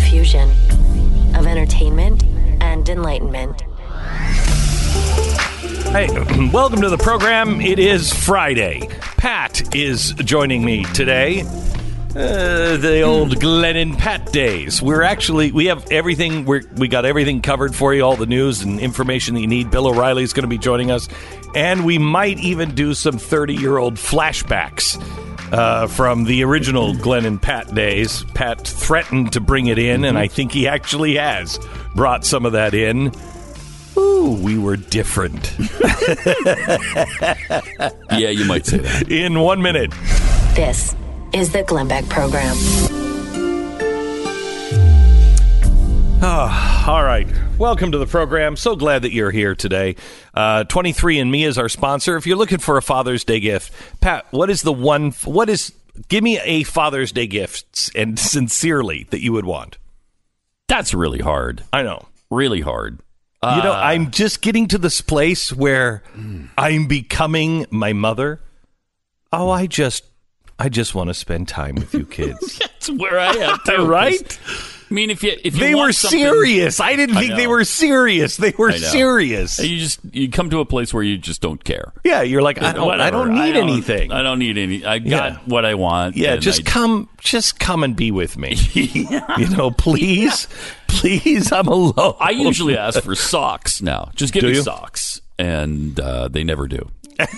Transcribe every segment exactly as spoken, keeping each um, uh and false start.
fusion of entertainment and enlightenment. Hey, welcome to the program. It is Friday. Pat is joining me today. Uh, the old Glenn and Pat days. We're actually, we have everything, we're, we got everything covered for you, all the news and information that you need. Bill O'Reilly's going to be joining us. And we might even do some thirty-year-old flashbacks uh, from the original Glenn and Pat days. Pat threatened to bring it in, and I think he actually has brought some of that in. Ooh, we were different. Yeah, you might say that. In one minute. This is the Glenn Beck Program. Oh, all right. Welcome to the program. So glad that you're here today. Uh, twenty-three and me is our sponsor. If you're looking for a Father's Day gift, Pat, what is the one, what is, give me a Father's Day gift, and sincerely, that you would want. That's really hard. I know. Really hard. Uh, you know, I'm just getting to this place where I'm becoming my mother. Oh, I just, I just want to spend time with you kids. That's where I am too. Right? I mean, if you if you they want were serious. I didn't think I they were serious. They were I know. serious. You just you come to a place where you just don't care. Yeah, you're like, I don't, Whatever. I don't need I don't, anything. I don't need any. I got Yeah. what I want. Yeah, and just I, come, just come and be with me. Yeah. You know, please, please, I'm alone. I usually ask for socks now. Just give Do me you? socks, and uh, they never do.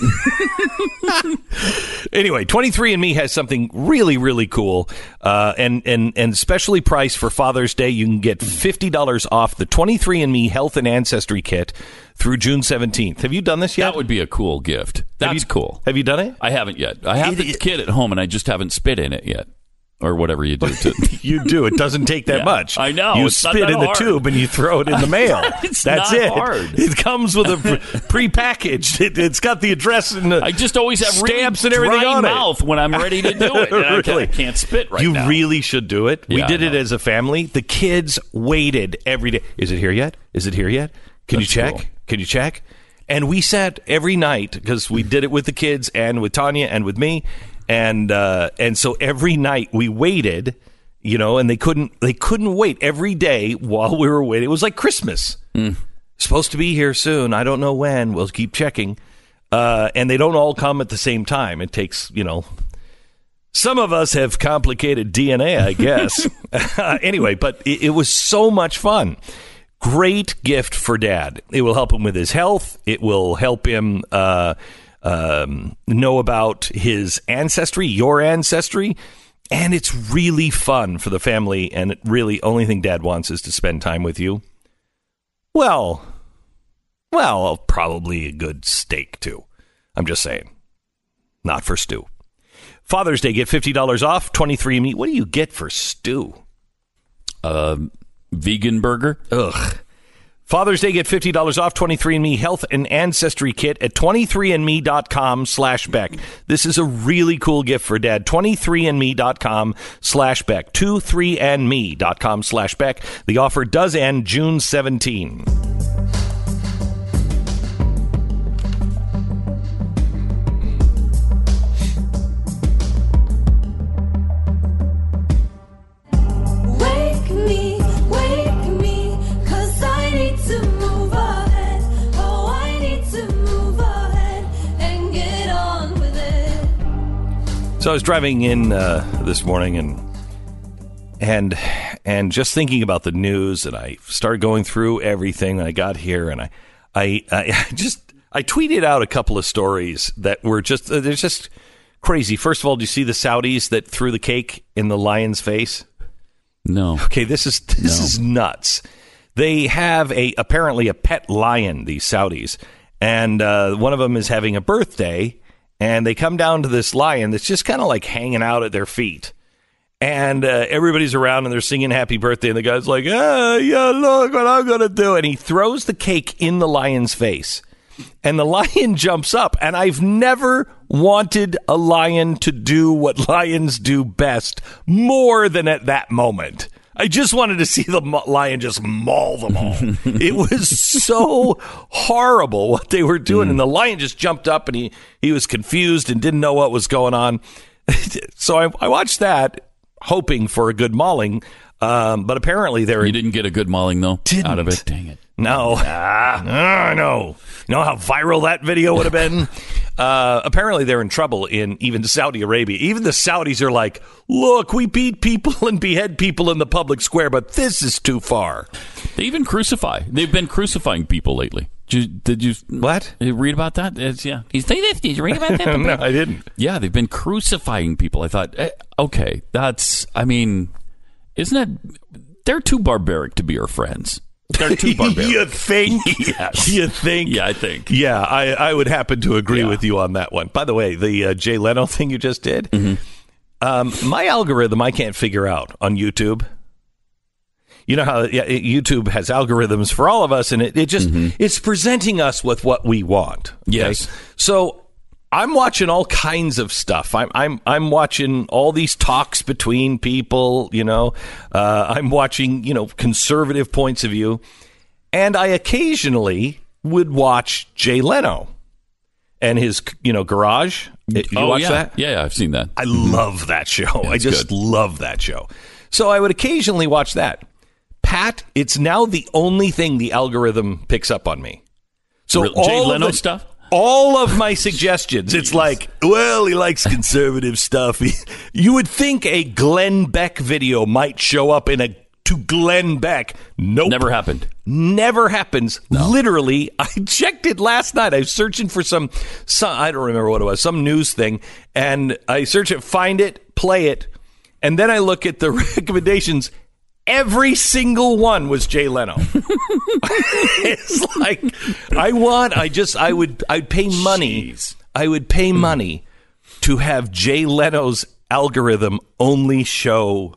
Anyway, twenty-three and me has something really, really cool, uh, and and and specially priced for Father's Day. You can get fifty dollars off the twenty-three and me Health and Ancestry Kit through June seventeenth. Have you done this yet? That would be a cool gift. That's have you, cool. Have you done it? I haven't yet. I have It- the it- kit at home, and I just haven't spit in it yet, or whatever you do to. You do. It doesn't take that Yeah, much. I know. You It's not spit that in the hard. tube and you throw it in the mail. It's That's not it. hard. It comes with a pre- prepackaged. It, it's got the address and the I just always have stamps really and everything dry on mouth it. when I'm ready to do it. And I, can't, Really? I can't spit right you now. really should do it. we Yeah, did I it know. as a family. The kids waited every day. Is it here yet? Is it here yet? Can That's you check? cool. Can you check? And we sat every night because we did it with the kids and with Tanya and with me, and uh, and so every night we waited. You know, and they couldn't they couldn't wait every day while we were waiting. It was like Christmas. Mm. Supposed to be here soon. I don't know when. We'll keep checking. Uh, and they don't all come at the same time. It takes, you know, some of us have complicated D N A, I guess. Anyway, but it, it was so much fun. Great gift for Dad. It will help him with his health. It will help him uh, um, know about his ancestry, your ancestry. And it's really fun for the family, and it really, only thing Dad wants is to spend time with you. Well, well, probably a good steak, too. I'm just saying. Not for stew. Father's Day, get fifty dollars off, twenty-three and me. What do you get for stew? Uh, vegan burger. Ugh. Father's Day, get fifty dollars off twenty-three and me Health and Ancestry Kit at twenty-three and me dot com slash Beck. This is a really cool gift for Dad. twenty-three and me dot com slash Beck. twenty-three and me dot com slash Beck. The offer does end June seventeenth. Wake me, wake me, 'cause I need to move ahead. Oh, I need to move ahead and get on with it. So I was driving in uh, this morning and and and just thinking about the news, and I started going through everything. And I got here, and I I, I just I tweeted out a couple of stories that were just uh, they're just crazy. First of all, do you see the Saudis that threw the cake in the lion's face? No. Okay, this is this No. is nuts. They have a apparently a pet lion, these Saudis, and uh, one of them is having a birthday, and they come down to this lion that's just kind of like hanging out at their feet. And uh, everybody's around and they're singing happy birthday. And the guy's like, ah, yeah, look what I'm going to do. And he throws the cake in the lion's face. And the lion jumps up. And I've never wanted a lion to do what lions do best more than at that moment. I just wanted to see the mo- lion just maul them all. It was so horrible what they were doing. Mm. And the lion just jumped up and he, he was confused and didn't know what was going on. So I, I watched that, hoping for a good mauling. Um, but apparently they're You didn't get a good mauling, though, Didn't. out of it? Dang it. No. Ah, I know. You know how viral that video would have been? Uh, apparently they're in trouble in even Saudi Arabia. Even the Saudis are like, look, we beat people and behead people in the public square, but this is too far. They even crucify. They've been crucifying people lately. Did you, did you What? did you read about that? It's, yeah. You say this? Did you read about that? No, I didn't. Yeah, they've been crucifying people. I thought, eh, okay, that's, I mean, isn't that, they're too barbaric to be our friends. They're too barbaric. You think? Yes. You think? Yeah, I think. Yeah, I, I would happen to agree Yeah. with you on that one. By the way, the uh, Jay Leno thing you just did, Mm-hmm. um, my algorithm I can't figure out on YouTube. You know how yeah, it- YouTube has algorithms for all of us, and it, it just it's presenting us with what we want. okay? Yes. So I'm watching all kinds of stuff. I'm I'm I'm watching all these talks between people. You know, uh, I'm watching you know conservative points of view, and I occasionally would watch Jay Leno and his you know Garage. Did you oh, watch yeah. that? Yeah, yeah, I've seen that. I love that show. I it's just good. love that show. So I would occasionally watch that. Pat, it's now the only thing the algorithm picks up on me. So Real- all Jay of Leno the- stuff? All of my suggestions, it's like, well, he likes conservative stuff. He- you would think a Glenn Beck video might show up in a to Glenn Beck. Nope. Never happened. Never happens. Literally, I checked it last night. I was searching for some, some, I don't remember what it was, some news thing. And I search it, find it, play it. And then I look at the recommendations. Every single one was Jay Leno. It's like, I want, I just, I would, I'd pay money. Jeez. I would pay money to have Jay Leno's algorithm only show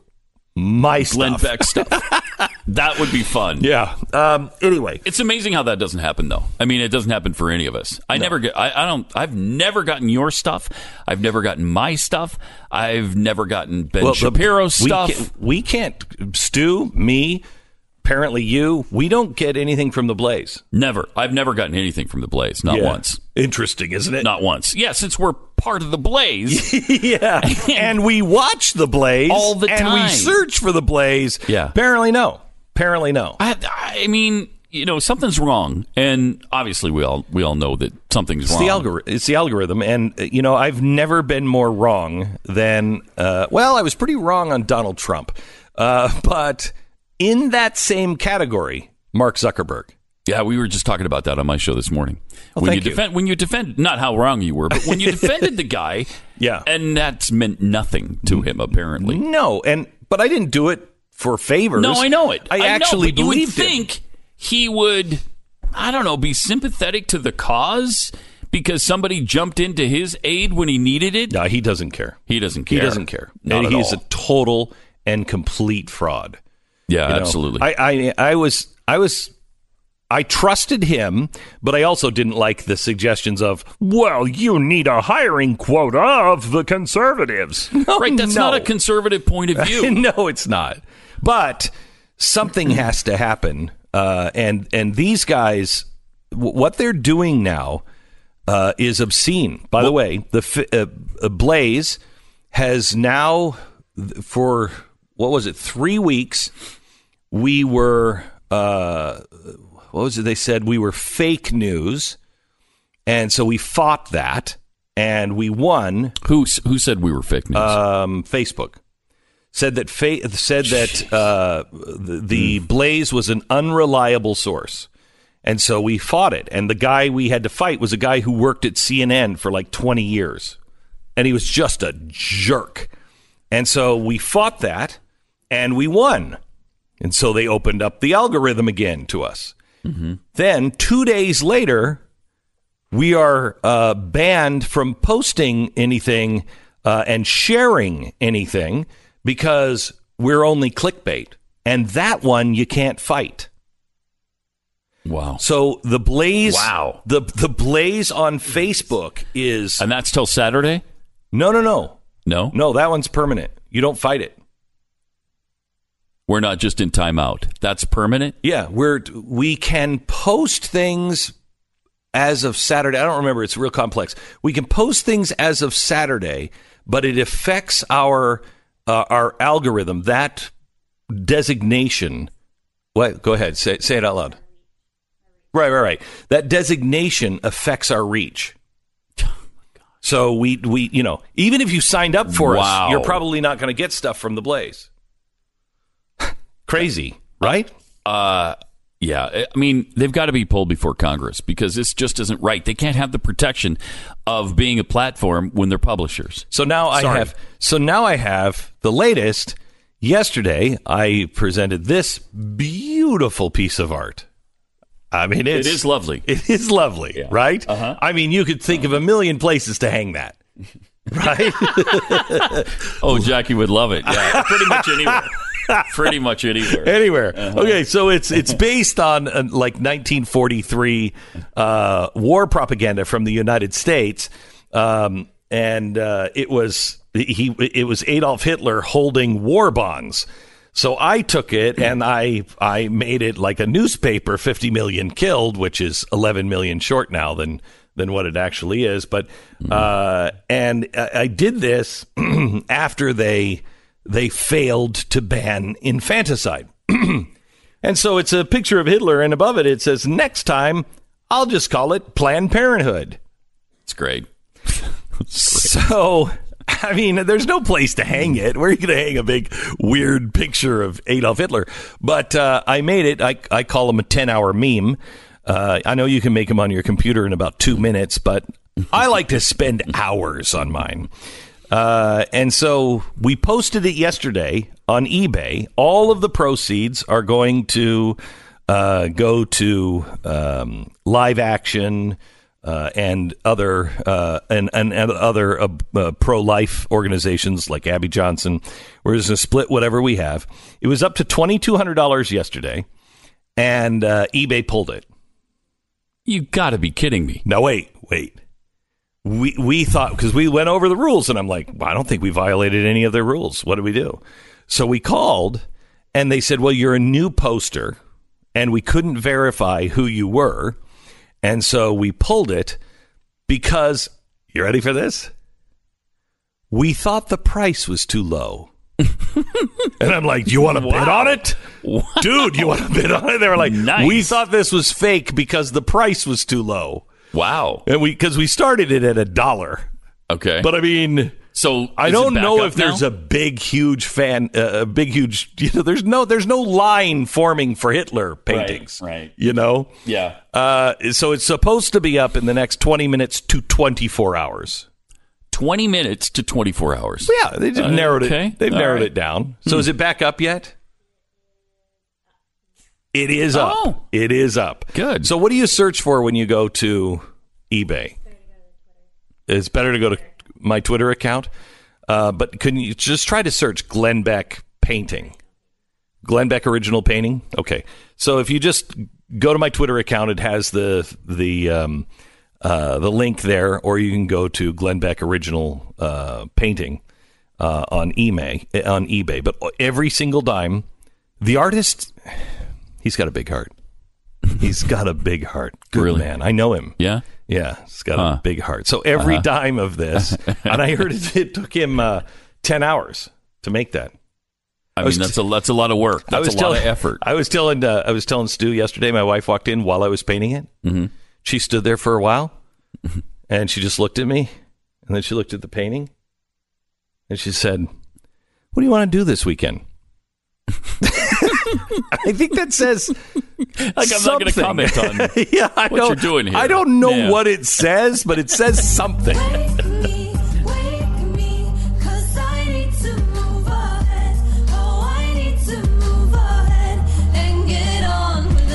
my Glenn stuff. Beck stuff. That would be fun. Yeah. Um, anyway. It's amazing how that doesn't happen, though. I mean, it doesn't happen for any of us. I never get. I, I don't. I've never gotten your stuff. I've never gotten my stuff. I've never gotten Ben Well, the- Shapiro's we stuff. Can't, we can't, Stu, me, apparently you, we don't get anything from the Blaze. Never. I've never gotten anything from the Blaze. Not Yeah. once. Interesting, isn't it? Not once. Yeah, since we're part of the Blaze. Yeah. And we watch the Blaze All the and we time. search for the Blaze. Yeah. Apparently no. Apparently no. I, I mean, you know, something's wrong, and obviously we all we all know that something's It's wrong. the algorithm. It's the algorithm, and uh, you know I've never been more wrong than. Uh, well, I was pretty wrong on Donald Trump, uh, but in that same category, Mark Zuckerberg. Yeah, we were just talking about that on my show this morning. Well, when thank you you. defend, when you defend, not how wrong you were, but when you defended the guy, Yeah. and that's meant nothing to him apparently. No, and but I didn't do it for favors. No, I know it. I, know, actually but you would believed him. think he would, I don't know, be sympathetic to the cause because somebody jumped into his aid when he needed it. No, he doesn't care. He doesn't care. He doesn't care. Not and at he's all. a total and complete fraud. Yeah, You know, absolutely. I, I, I was, I was, I trusted him, but I also didn't like the suggestions of, well, you need a hiring quota of the conservatives. No, right, that's no. not a conservative point of view. No, it's not. But something has to happen, uh, and and these guys, w- what they're doing now uh, is obscene. By the way, the fi- uh, uh, Blaze has now, th- for what was it, three weeks, we were. Uh, what was it? They said we were fake news, and so we fought that, and we won. Who who said we were fake news? Um, Facebook said that fa- said that uh, the, the Blaze was an unreliable source, and so we fought it. And the guy we had to fight was a guy who worked at C N N for like twenty years, and he was just a jerk. And so we fought that, and we won. And so they opened up the algorithm again to us. Mm-hmm. Then two days later, we are uh, banned from posting anything uh, and sharing anything because we're only clickbait. And that one you can't fight. Wow. So the Blaze, Wow. the the Blaze on Facebook is And that's till Saturday? no, no, no, No? no. That one's permanent. You don't fight it. We're not just in timeout. That's permanent? Yeah, we're we can post things as of Saturday. I don't remember. It's real complex. We can post things as of Saturday, but it affects our uh, our algorithm. That designation. What? Go ahead. Say say it out loud. Right, right, right. That designation affects our reach. So we we you know, even if you signed up for Wow. us, you're probably not going to get stuff from the Blaze. Crazy, right? Uh, yeah. I mean, they've got to be pulled before Congress because this just isn't right. They can't have the protection of being a platform when they're publishers. So now I Sorry. have so now I have the latest. Yesterday, I presented this beautiful piece of art. I mean, it's, It is lovely. It is lovely, Yeah. right? Uh-huh. I mean, you could think of a million places to hang that, right? Oh, Jackie would love it. Yeah, pretty much anywhere. Pretty much anywhere. Anywhere. Uh-huh. Okay, so it's it's based on uh, like nineteen forty-three uh, war propaganda from the United States, um, and uh, it was he it was Adolf Hitler holding war bonds. So I took it and I I made it like a newspaper, fifty million killed, which is eleven million short now than than what it actually is. But uh, and I, I did this after they they failed to ban infanticide. And so it's a picture of Hitler, and above it it says, "Next time I'll just call it Planned Parenthood." It's great. So, I mean, there's no place to hang it. Where are you going to hang a big, weird picture of Adolf Hitler? But uh, I made it. I, I call them a ten-hour meme. Uh, I know you can make them on your computer in about two minutes, but I like to spend hours on mine. Uh, and so we posted it yesterday on eBay. All of the proceeds are going to uh, go to um, Live Action, Uh, and other uh, and, and, and other uh, uh, pro-life organizations like Abby Johnson. We're just going to split whatever we have. It was up to twenty-two hundred dollars yesterday, and uh, eBay pulled it. You got to be kidding me. No, wait, wait. We we thought, because we went over the rules, and I'm like, well, I don't think we violated any of their rules. What do we do? So we called, and they said, well, you're a new poster, and we couldn't verify who you were. And so we pulled it because, you ready for this? We thought the price was too low. And I'm like, do you want to Wow. bid on it? Dude, you want to bid on it? They were like, Nice. we thought this was fake because the price was too low. Wow. And we, because we started it at a dollar. Okay. But I mean, so I is don't it back know up if there's now? a big, huge fan, uh, a big, huge, you know, there's no, there's no line forming for Hitler paintings. Right, right. You know? Yeah. Uh, so it's supposed to be up in the next twenty minutes to twenty-four hours. twenty minutes to twenty-four hours. Yeah, they just Uh, narrowed okay. it. They've All narrowed right. it down. So is it back up yet? It is up. Oh. It is up. Good. So what do you search for when you go to eBay? It's better to go to my Twitter account. Uh, but can you just try to search Glenn Beck painting? Glenn Beck original painting? Okay. So if you just go to my Twitter account, it has the the um, uh, the link there, or you can go to Glenn Beck original uh, painting uh, on eBay. On eBay, but every single dime, the artist, he's got a big heart. He's got a big heart. Good Really? man. I know him. Yeah. Yeah, he's got Huh. a big heart. So every Uh-huh. dime of this, and I heard it, it took him uh, ten hours to make that. I, was mean, that's a that's a lot of work. I That's was a lot telling, of effort. I was telling uh, I was telling Stu yesterday. My wife walked in while I was painting it. Mm-hmm. She stood there for a while, and she just looked at me, and then she looked at the painting, and she said, "What do you want to do this weekend?" I think that says Like I'm not going to something. comment on yeah, I what don't, you're doing here. I don't know Yeah. what it says, but it says something. Wake me, wake me, 'cause I need to move ahead. Oh, I need to move ahead and get on with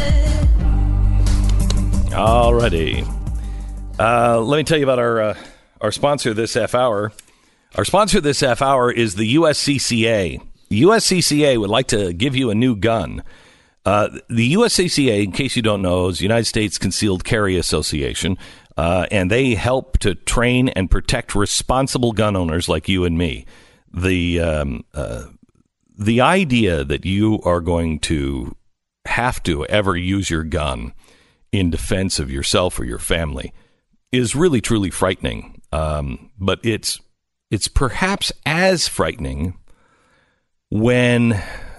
it. Alrighty. Uh, let me tell you about our uh, our sponsor this half hour. Our sponsor this half hour is the U S C C A. The U S C C A would like to give you a new gun. Uh, the U S C C A, in case you don't know, is the United States Concealed Carry Association, uh, and they help to train and protect responsible gun owners like you and me. The um, uh, the idea that you are going to have to ever use your gun in defense of yourself or your family is really truly frightening. Um, but it's it's perhaps as frightening when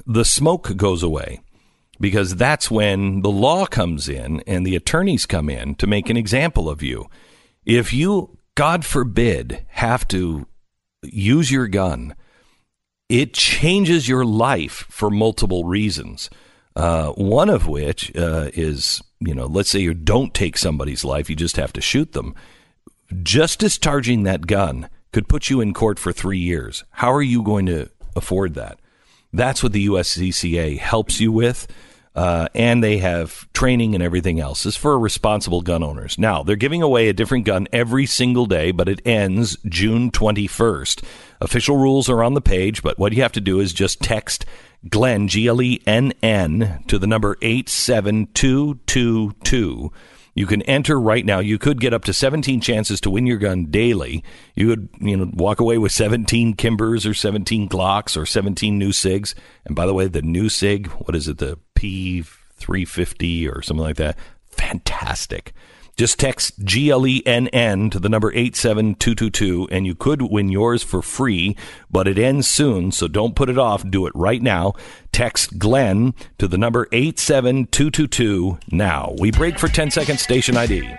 the smoke goes away, because that's when the law comes in and the attorneys come in to make an example of you. If you, God forbid, have to use your gun, it changes your life for multiple reasons. Uh, one of which uh, is, you know, let's say you don't take somebody's life, you just have to shoot them. Just discharging that gun could put you in court for three years. How are you going to afford that? That's what the U S C C A helps you with. Uh, and they have training and everything else. It's for responsible gun owners. Now, they're giving away a different gun every single day, but it ends June twenty-first. Official rules are on the page, but what you have to do is just text Glenn, G L E N N, to the number eight seven two two two. You can enter right now. You could get up to seventeen chances to win your gun daily. You would, you know, walk away with seventeen Kimbers or seventeen Glocks or seventeen new SIGs. And by the way, the new SIG, what is it, the P three fifty or something like that? Fantastic. Just text G L E N N to the number eight seven two two two, and you could win yours for free, but it ends soon, so don't put it off. Do it right now. Text Glenn to the number eight seven two two two now. We break for ten seconds, station I D.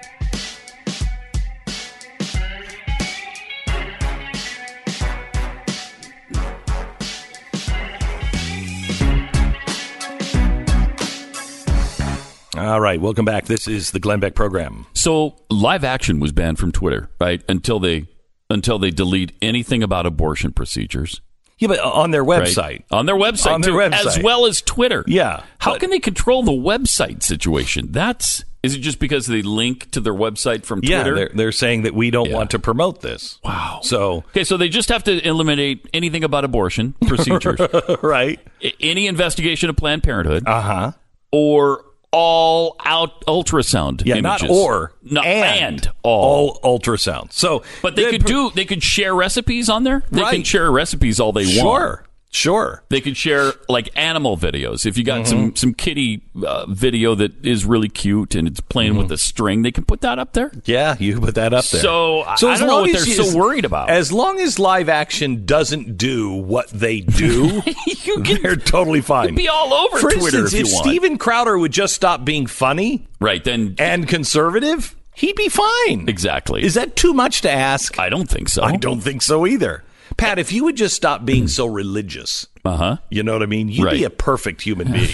All right, welcome back. This is the Glenn Beck program. So live action was banned from Twitter, right? Until they until they delete anything about abortion procedures. Yeah, but on their website. Right? On their website, on their too, website. as well as Twitter. Yeah. How but, can they control the website situation? That's is it just because they link to their website from Twitter? Yeah, they're, they're saying that we don't Yeah. want to promote this. Wow. So okay, so they just have to eliminate anything about abortion procedures, right? I- any investigation of Planned Parenthood, Uh huh. or all out ultrasound Yeah, images. not or, no, and, and all. all ultrasound. So, But they the- could do. They could share recipes on there. They can Right. share recipes all they want. Sure, sure. They could share like animal videos. If you got some some kitty uh, video that is really cute and it's playing with a string, they can put that up there. Yeah, you put that up there. So, I- So I as don't know long what as they're you- so worried about. As long as live action doesn't do what they do, You can- they're totally fine. be all over For Twitter instance, if you if want. Steven Crowder would just stop being funny Right then, and conservative, he'd be fine. exactly. Is that too much to ask? I don't think so. I don't think so either. Pat, if you would just stop being so religious, Uh huh. you know what I mean? You'd Right. be a perfect human being.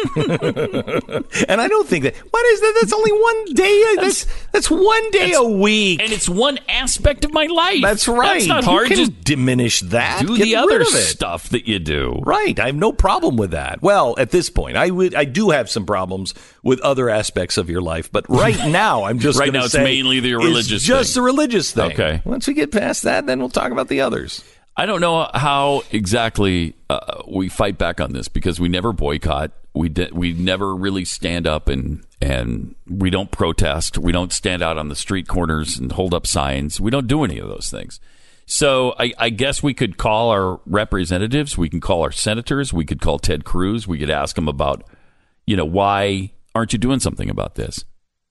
And I don't think that. What is that? That's only one day. That's that's one day a week. And it's one aspect of my life. That's right. That's not You hard. can Just diminish that. do Get the rid other of it. stuff that you do. Right. I have no problem with that. Well, at this point, I would. I do have some problems with other aspects of your life, but right now, I'm just Right gonna now it's say mainly the it's religious just thing. the religious thing. Okay. Once we get past that, then we'll talk about the others. I don't know how exactly uh, we fight back on this because we never boycott. We de- we never really stand up and and we don't protest. We don't stand out on the street corners and hold up signs. We don't do any of those things. So I, I guess we could call our representatives. We can call our senators. We could call Ted Cruz. We could ask him about, you know, why aren't you doing something about this?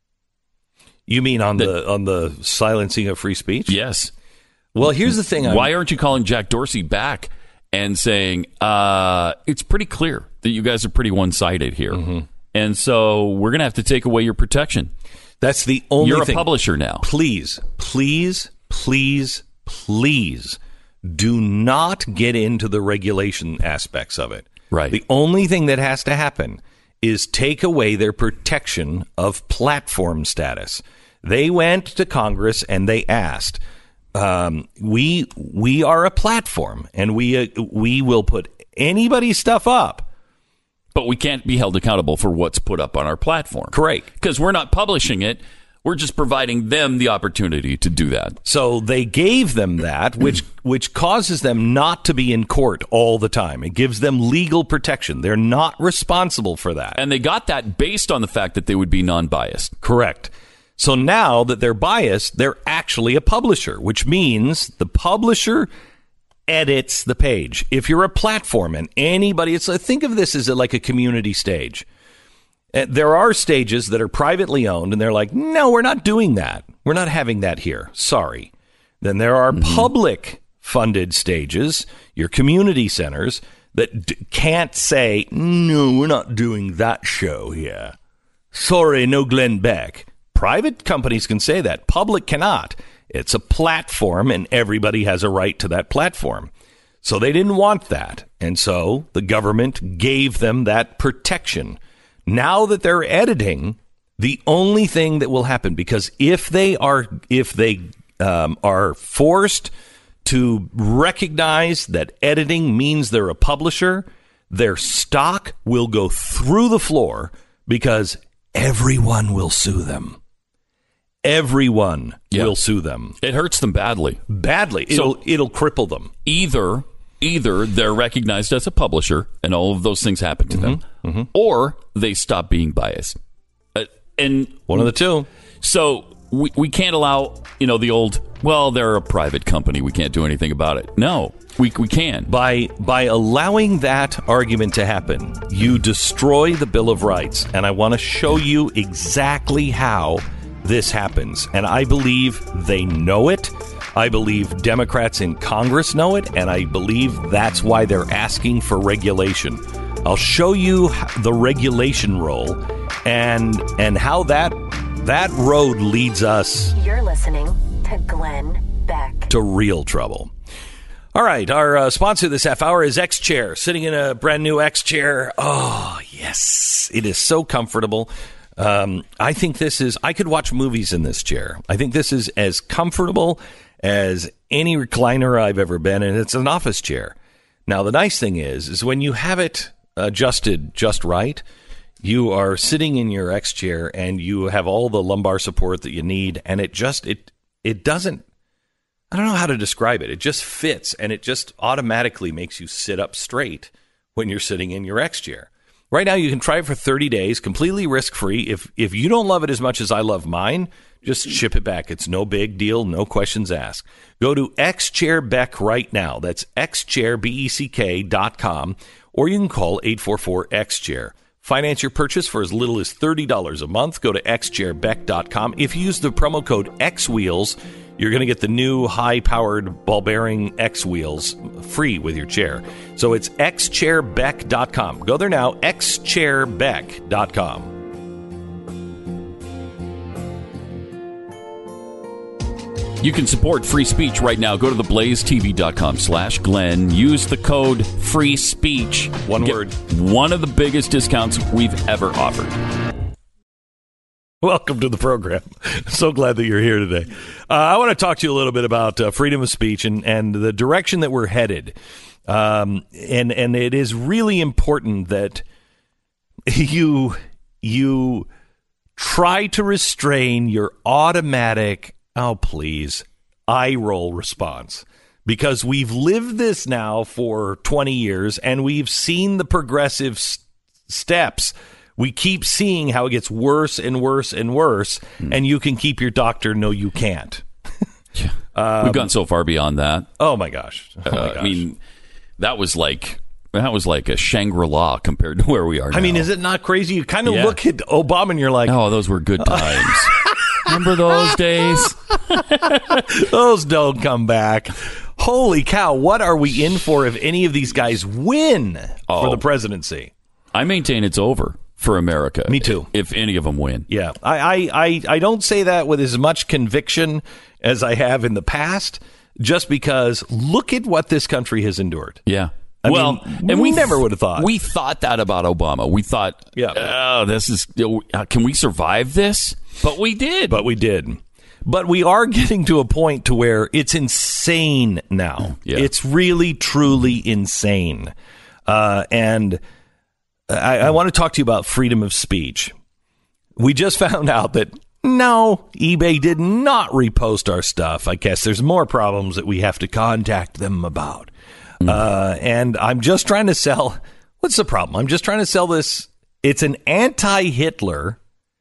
You mean on the on the silencing of free speech? Yes. Well, here's the thing. I'm, Why aren't you calling Jack Dorsey back and saying, uh, it's pretty clear that you guys are pretty one-sided here. Mm-hmm. And so we're going to have to take away your protection. That's the only You're a thing. publisher now. Please, please, please, please do not get into the regulation aspects of it. Right. The only thing that has to happen is take away their protection of platform status. They went to Congress and they asked, um, we we are a platform and we uh, we will put anybody's stuff up. But we can't be held accountable for what's put up on our platform. Correct. Because we're not publishing it. We're just providing them the opportunity to do that. So they gave them that, which which causes them not to be in court all the time. It gives them legal protection. They're not responsible for that. And they got that based on the fact that they would be non-biased. Correct. So now that they're biased, they're actually a publisher, which means the publisher edits the page. If you're a platform and anybody, it's think of this as a, like a community stage. Uh, There are stages that are privately owned, and they're like, no, we're not doing that. We're not having that here. Sorry. Then there are Mm-hmm. public funded stages, your community centers, that d- can't say, no, we're not doing that show here. Sorry, no Glenn Beck. Private companies can say that. Public cannot. It's a platform, and everybody has a right to that platform. So they didn't want that. And so the government gave them that protection. Now that they're editing, the only thing that will happen, because if they are, if they um, are forced to recognize that editing means they're a publisher, their stock will go through the floor because everyone will sue them. Everyone Yeah. will sue them. It hurts them badly. Badly. It'll, So- it'll cripple them. Either either they're recognized as a publisher and all of those things happen to them, or they stop being biased. Uh, and One of the two. so we, we can't allow, you know, the old, well, they're a private company, we can't do anything about it. No, we we can. By by allowing that argument to happen, you destroy the Bill of Rights. And I want to show you exactly how this happens. And I believe they know it. I believe Democrats in Congress know it. And I believe that's why they're asking for regulation. I'll show you the regulation role and and how that that road leads us You're listening to Glenn Beck. to real trouble. All right, our uh, sponsor this half hour is X Chair, sitting in a brand new X Chair. Oh, yes, it is so comfortable. Um, I think this is, I could watch movies in this chair. I think this is as comfortable as any recliner I've ever been in. It's an office chair. Now, the nice thing is, is when you have it adjusted just right, you are sitting in your X Chair and you have all the lumbar support that you need. And it just, it, it doesn't, I don't know how to describe it. It just fits, and it just automatically makes you sit up straight when you're sitting in your X Chair. Right now, you can try it for thirty days, completely risk-free. If if you don't love it as much as I love mine, just ship it back. It's no big deal, no questions asked. Go to X Chair Beck right now. That's X Chair, B E C K dot com, or you can call eight four four X Chair. Finance your purchase for as little as thirty dollars a month. Go to X Chair Beck dot com. If you use the promo code X Wheels, you're going to get the new high-powered ball-bearing X Wheels free with your chair. So it's X Chair Beck dot com. Go there now, X Chair Beck dot com. You can support free speech right now. Go to the blaze T V dot com slash Glenn. Use the code free speech. One Get word. One of the biggest discounts we've ever offered. Welcome to the program. So glad that you're here today. Uh, I want to talk to you a little bit about uh, freedom of speech and, and the direction that we're headed. Um, and and it is really important that you you try to restrain your automatic, oh, please, eye roll response. Because we've lived this now for twenty years, and we've seen the progressive s- steps. We keep seeing how it gets worse and worse and worse, mm. and you can keep your doctor. No, you can't. Yeah. Um, We've gone so far beyond that. Oh my gosh! Oh my uh, gosh. I mean, that was like that was like a Shangri-La compared to where we are now. I mean, is it not crazy? You kind of Yeah. look at Obama and you're like, oh, those were good times. Remember those days? those don't come back. Holy cow! What are we in for if any of these guys win Oh. for the presidency? I maintain it's over for America. Me too. If any of them win. Yeah, I, I, I, I don't say that with as much conviction as I have in the past, just because look at what this country has endured. Yeah. I well, mean, and we we never would have thought. We thought that about Obama. We thought, Yeah. oh, this is, can we survive this? But we did. But we did. But we are getting to a point to where it's insane now. Yeah. It's really, truly insane. Uh, and I, I want to talk to you about freedom of speech. We just found out that, no, eBay did not repost our stuff. I guess there's more problems that we have to contact them about. Mm. Uh, and I'm just trying to sell. What's the problem? I'm just trying to sell this. It's an anti-Hitler,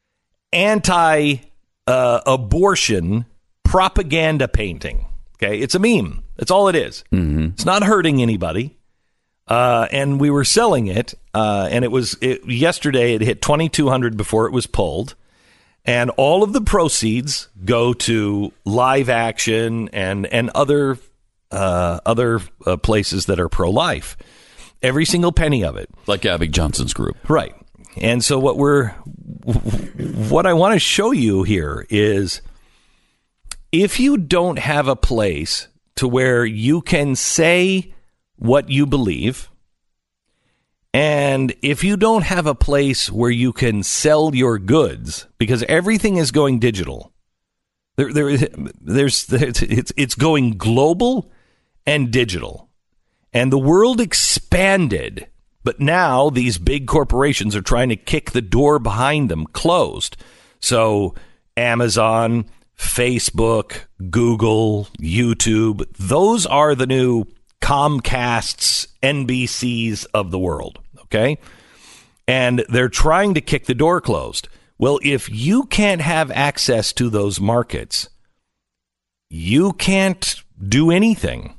anti-abortion propaganda painting. Okay, it's a meme. That's all it is. Mm-hmm. It's not hurting anybody. Uh, and we were selling it, uh, and it was it, yesterday. It hit twenty-two hundred before it was pulled, and all of the proceeds go to Live Action and and other uh, other uh, places that are pro-life. Every single penny of it. Like Abby Johnson's group. Right. And so what we're what I want to show you here is if you don't have a place to where you can say what you believe, and if you don't have a place where you can sell your goods, because everything is going digital, there, there, there's, it's, it's going global and digital, and the world expanded. But now these big corporations are trying to kick the door behind them closed. So Amazon, Facebook, Google, YouTube, those are the new Comcasts, N B Cs of the world. Okay. And they're trying to kick the door closed. Well, if you can't have access to those markets, you can't do anything.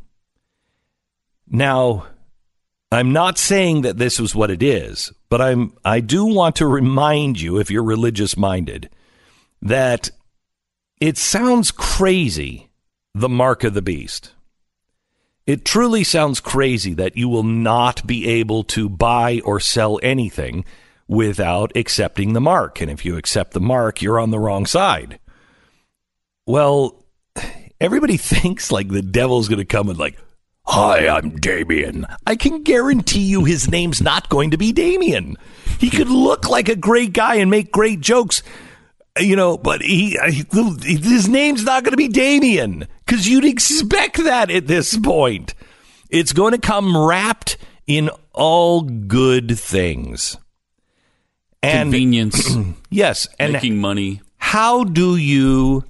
Now, I'm not saying that this is what it is, but I'm I do want to remind you, if you're religious minded, that it sounds crazy, the mark of the beast. It truly sounds crazy that you will not be able to buy or sell anything without accepting the mark. And if you accept the mark, you're on the wrong side. Well, everybody thinks like the devil's going to come and like, hi, I'm Damien. I can guarantee you his name's not going to be Damien. He could look like a great guy and make great jokes, you know, but he, his name's not going to be Damien because you'd expect that at this point. It's going to come wrapped in all good things. And convenience. Yes. And making money. How do you,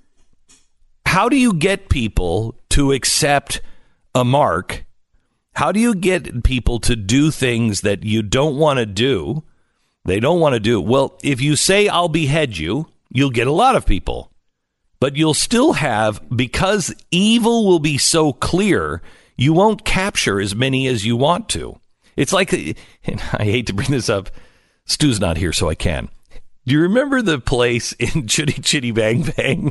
how do you get people to accept a mark? How do you get people to do things that you don't want to do? They don't want to do. Well, if you say I'll behead you, you'll get a lot of people. But you'll still have, because evil will be so clear, you won't capture as many as you want to. It's like, and I hate to bring this up, Stu's not here, so I can. Do you remember the place in Chitty Chitty Bang Bang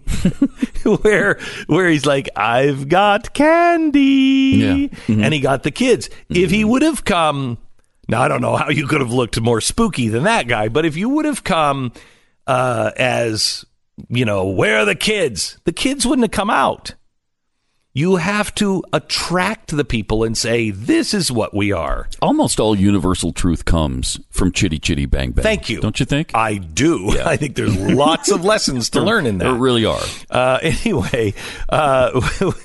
where where he's like, I've got candy, yeah. mm-hmm. and he got the kids. Mm-hmm. If he would have come, now I don't know how you could have looked more spooky than that guy, but if you would have come uh, as, you know, where are the kids? The kids wouldn't have come out. You have to attract the people and say, this is what we are. Almost all universal truth comes from Chitty Chitty Bang Bang. Thank you. Don't you think? I do. Yeah. I think there's lots of lessons to learn in that. There really are. Uh, anyway, uh,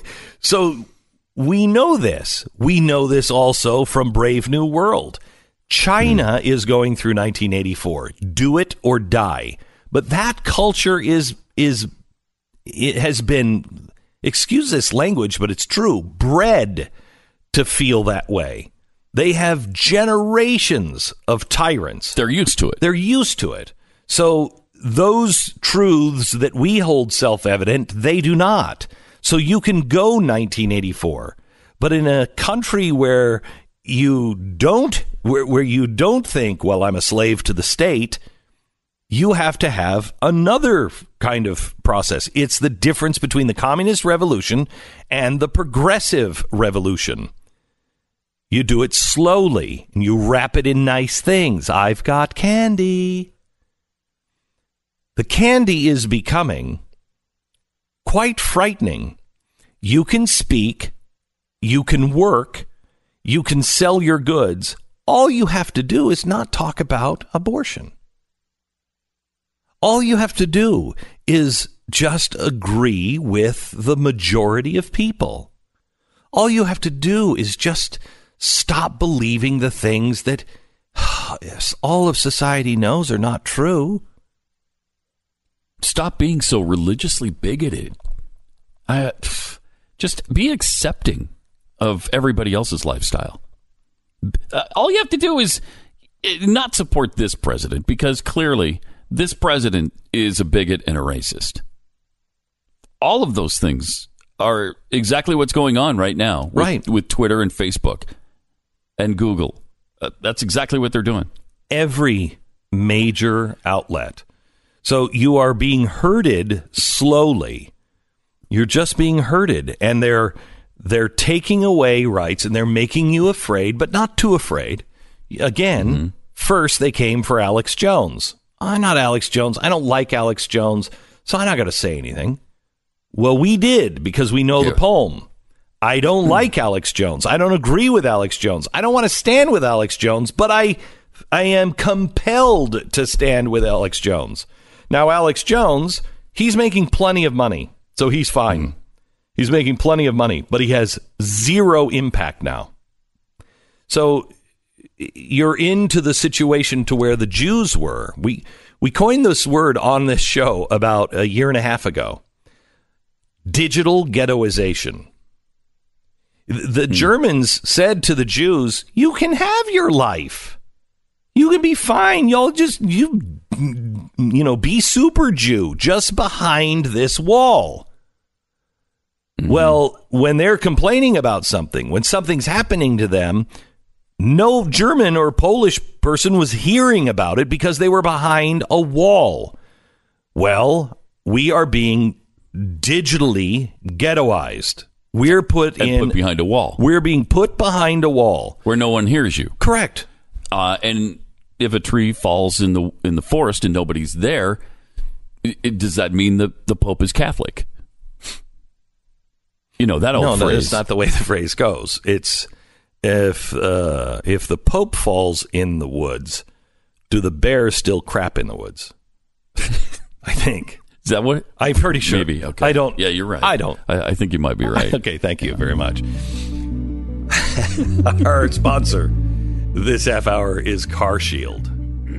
so we know this. We know this also from Brave New World. China mm. is going through nineteen eighty-four. Do it or die. But that culture is is it has been, excuse this language, but it's true, bred to feel that way. They have generations of tyrants. They're used to it. They're used to it. So those truths that we hold self-evident, they do not. So you can go nineteen eighty-four, but in a country where you don't, where, where you don't think, well, I'm a slave to the state, you have to have another kind of process. It's the difference between the communist revolution and the progressive revolution. You do it slowly, and you wrap it in nice things. I've got candy. The candy is becoming quite frightening. You can speak, you can work, you can sell your goods. All you have to do is not talk about abortion. All you have to do is just agree with the majority of people. All you have to do is just stop believing the things that all of society knows are not true. Stop being so religiously bigoted. I, just be accepting of everybody else's lifestyle. Uh, all you have to do is not support this president, because clearly this president is a bigot and a racist. All of those things are exactly what's going on right now with, right. with Twitter and Facebook and Google. Uh, that's exactly what they're doing. Every major outlet. So you are being herded slowly. You're just being herded, and they're They're taking away rights and they're making you afraid, but not too afraid. Again, mm-hmm. First they came for Alex Jones. I'm not Alex Jones. I don't like Alex Jones, so I'm not going to say anything. Well, we did because we know yeah. the poem. I don't mm-hmm. like Alex Jones. I don't agree with Alex Jones. I don't want to stand with Alex Jones, but I I am compelled to stand with Alex Jones. Now, Alex Jones, he's making plenty of money, so he's fine. Mm-hmm. He's making plenty of money, but he has zero impact now. So you're into the situation to where the Jews were. We we coined this word on this show about a year and a half ago. Digital ghettoization. The hmm. Germans said to the Jews, you can have your life. You can be fine. Y'all just, you, you know, be super Jew just behind this wall. Mm-hmm. Well, when they're complaining about something, when something's happening to them, no German or Polish person was hearing about it because they were behind a wall. Well, we are being digitally ghettoized. We're put and in put behind a wall. We're being put behind a wall where no one hears you. Correct. Uh, and if a tree falls in the in the forest and nobody's there, it, does that mean that the Pope is Catholic? You know that old no, phrase. No, that's not the way the phrase goes. It's if uh, if the Pope falls in the woods, do the bears still crap in the woods? I think. Is that what? I'm pretty sure. Maybe. Okay. I don't. Yeah, you're right. I don't. I, I think you might be right. Okay. Thank you very much. Our sponsor this half hour is Car Shield.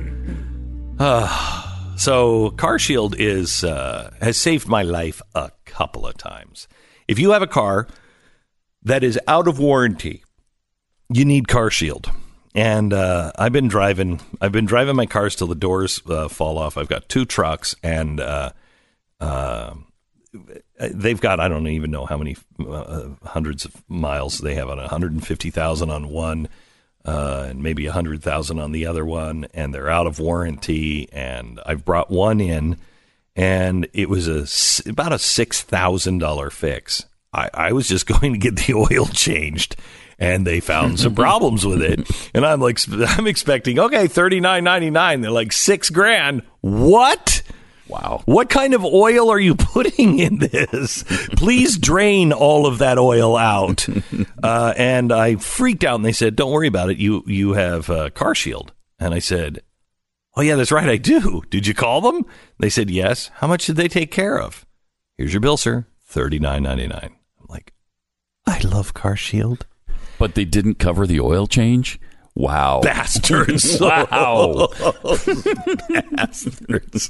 Uh, so Car Shield is uh, has saved my life a couple of times. If you have a car that is out of warranty, you need Car Shield. And uh, I've been driving. I've been driving my cars till the doors uh, fall off. I've got two trucks, and uh, uh, they've got I don't even know how many uh, hundreds of miles they have on one hundred fifty thousand on one, uh, and maybe one hundred thousand on the other one, and they're out of warranty. And I've brought one in, and it was a about a six thousand dollar fix. I, I was just going to get the oil changed. And they found some problems with it. And I'm like, I'm expecting, okay, thirty-nine ninety-nine. They're like six grand. What? Wow. What kind of oil are you putting in this? Please drain all of that oil out. Uh, and I freaked out and they said, don't worry about it. You, you have uh, Car Shield. And I said, oh, yeah, that's right. I do. Did you call them? They said, yes. How much did they take care of? Here's your bill, sir. thirty-nine ninety-nine. I'm like, I love Car Shield. But they didn't cover the oil change? Wow. Bastards. Wow. Bastards.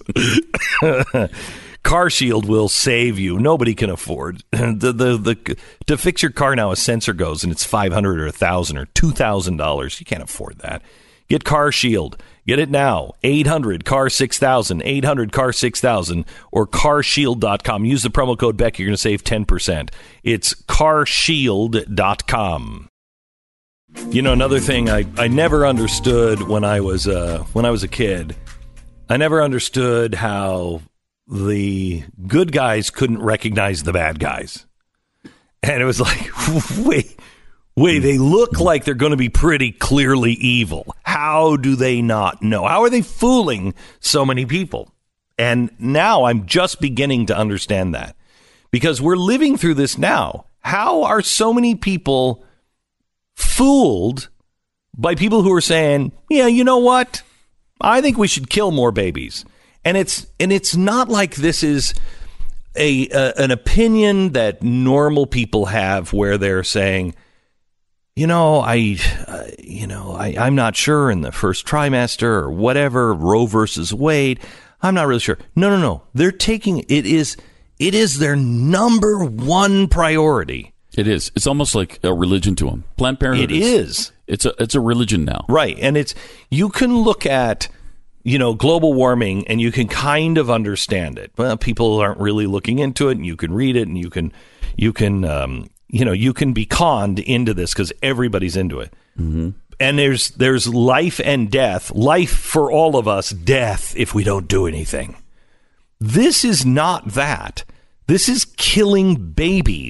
Car Shield will save you. Nobody can afford. The, the, the, to fix your car now, a sensor goes and it's five hundred dollars or one thousand dollars or two thousand dollars. You can't afford that. Get Car Shield. Get it now. eight hundred C A R six thousand, eight hundred C A R six thousand, or car shield dot com. Use the promo code Beck. You're going to save ten percent. It's car shield dot com. You know, another thing I, I never understood when I was uh, when I was a kid, I never understood how the good guys couldn't recognize the bad guys. And it was like, wait, wait, they look like they're going to be pretty clearly evil. How do they not know? How are they fooling so many people? And now I'm just beginning to understand that because we're living through this now. How are so many people fooled by people who are saying, yeah, you know what? I think we should kill more babies. And it's and it's not like this is a, a an opinion that normal people have where they're saying, you know, I, uh, you know, I, I'm not sure in the first trimester or whatever, Roe versus Wade. I'm not really sure. No, no, no. They're taking it is it is their number one priority. It is. It's almost like a religion to them. Planned Parenthood. It is. It's a it's a religion now. Right. And it's you can look at, you know, global warming and you can kind of understand it. Well, people aren't really looking into it and you can read it and you can you can um, you know, you can be conned into this because everybody's into it. Mm-hmm. And there's there's life and death, life for all of us, death if we don't do anything. This is not that. This is killing babies.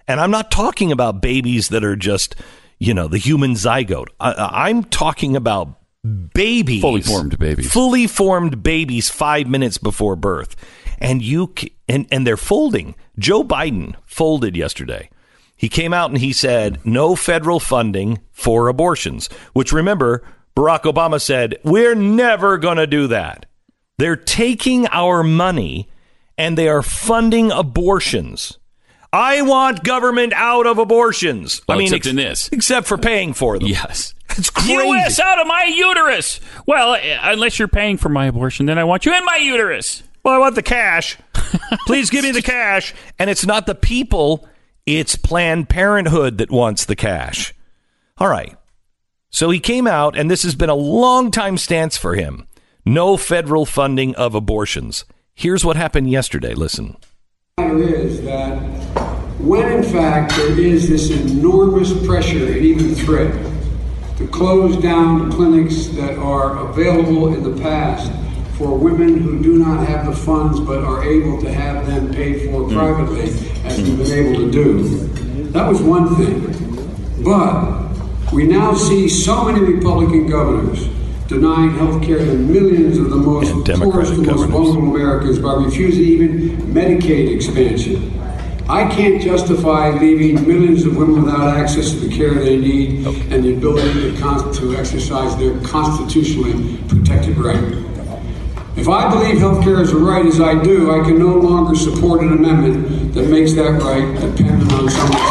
And I'm not talking about babies that are just, you know, the human zygote. I, I'm talking about babies. Fully formed babies. Fully formed babies five minutes before birth. And you and, and they're folding. Joe Biden folded yesterday. He came out and he said no federal funding for abortions, which, remember, Barack Obama said, we're never going to do that. They're taking our money and they are funding abortions. I want government out of abortions. Well, I mean, except ex- in this. Except for paying for them. Yes. It's crazy. U S out of my uterus. Well, unless you're paying for my abortion, then I want you in my uterus. Well, I want the cash. Please give me the cash. And it's not the people. It's Planned Parenthood that wants the cash. All right. So he came out, and this has been a long time stance for him. No federal funding of abortions. Here's what happened yesterday. Listen. The matter is that when, in fact, there is this enormous pressure and even threat to close down clinics that are available in the past for women who do not have the funds but are able to have them paid for privately, as we've been able to do. That was one thing. But we now see so many Republican governors denying health care to millions of the most poorest and most vulnerable Americans by refusing even Medicaid expansion. I can't justify leaving millions of women without access to the care they need and the ability to, con- to exercise their constitutionally protected right. If I believe health care is a right, as I do, I can no longer support an amendment that makes that right dependent on someone's...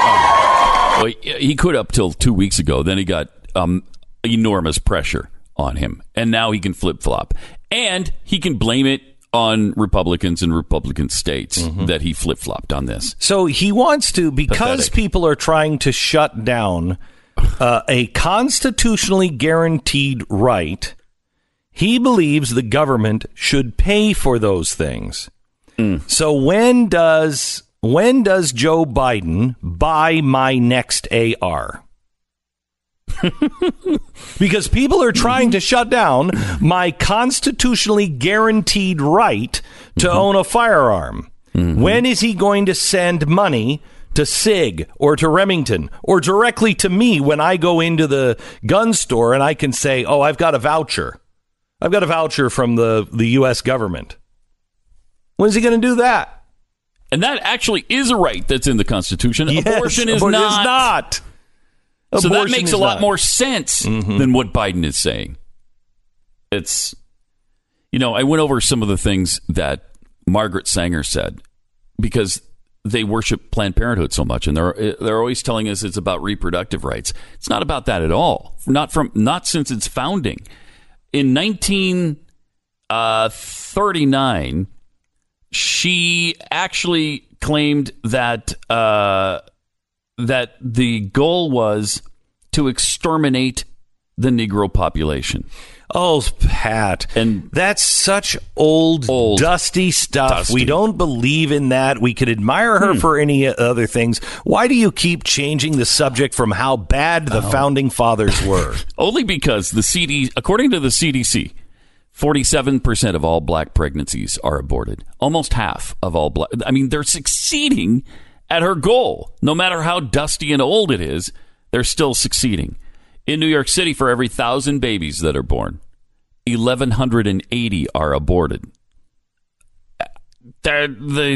Well, he could up till two weeks ago. Then he got um, enormous pressure on him. And now he can flip-flop. And he can blame it on Republicans and Republican states mm-hmm. that he flip-flopped on this. So he wants to, because Pathetic. people are trying to shut down uh, a constitutionally guaranteed right, he believes the government should pay for those things. Mm. So when does when does Joe Biden buy my next A R? Because people are trying to shut down my constitutionally guaranteed right to mm-hmm. own a firearm. Mm-hmm. When is he going to send money to SIG or to Remington or directly to me when I go into the gun store and I can say, oh, I've got a voucher. I've got a voucher from the, the U S government. When is he going to do that? And that actually is a right that's in the Constitution. Yes, abortion is abortion not. Is not. So Abortion that makes a lot not. more sense mm-hmm. than what Biden is saying. It's, you know, I went over some of the things that Margaret Sanger said because they worship Planned Parenthood so much, and they're they're always telling us it's about reproductive rights. It's not about that at all. Not from not since its founding. In nineteen thirty-nine, she actually claimed that uh, that the goal was to exterminate the Negro population. Oh, Pat. And that's such old, old dusty stuff. dusty. We don't believe in that. We could admire her hmm. for any other things. Why do you keep changing the subject from how bad the oh. founding fathers were? Only because the C D, according to the C D C, forty-seven percent of all black pregnancies are aborted. Almost half of all black. I mean, they're succeeding at her goal. No matter how dusty and old it is, they're still succeeding. In New York City, for every thousand babies that are born, eleven eighty are aborted. They're, they,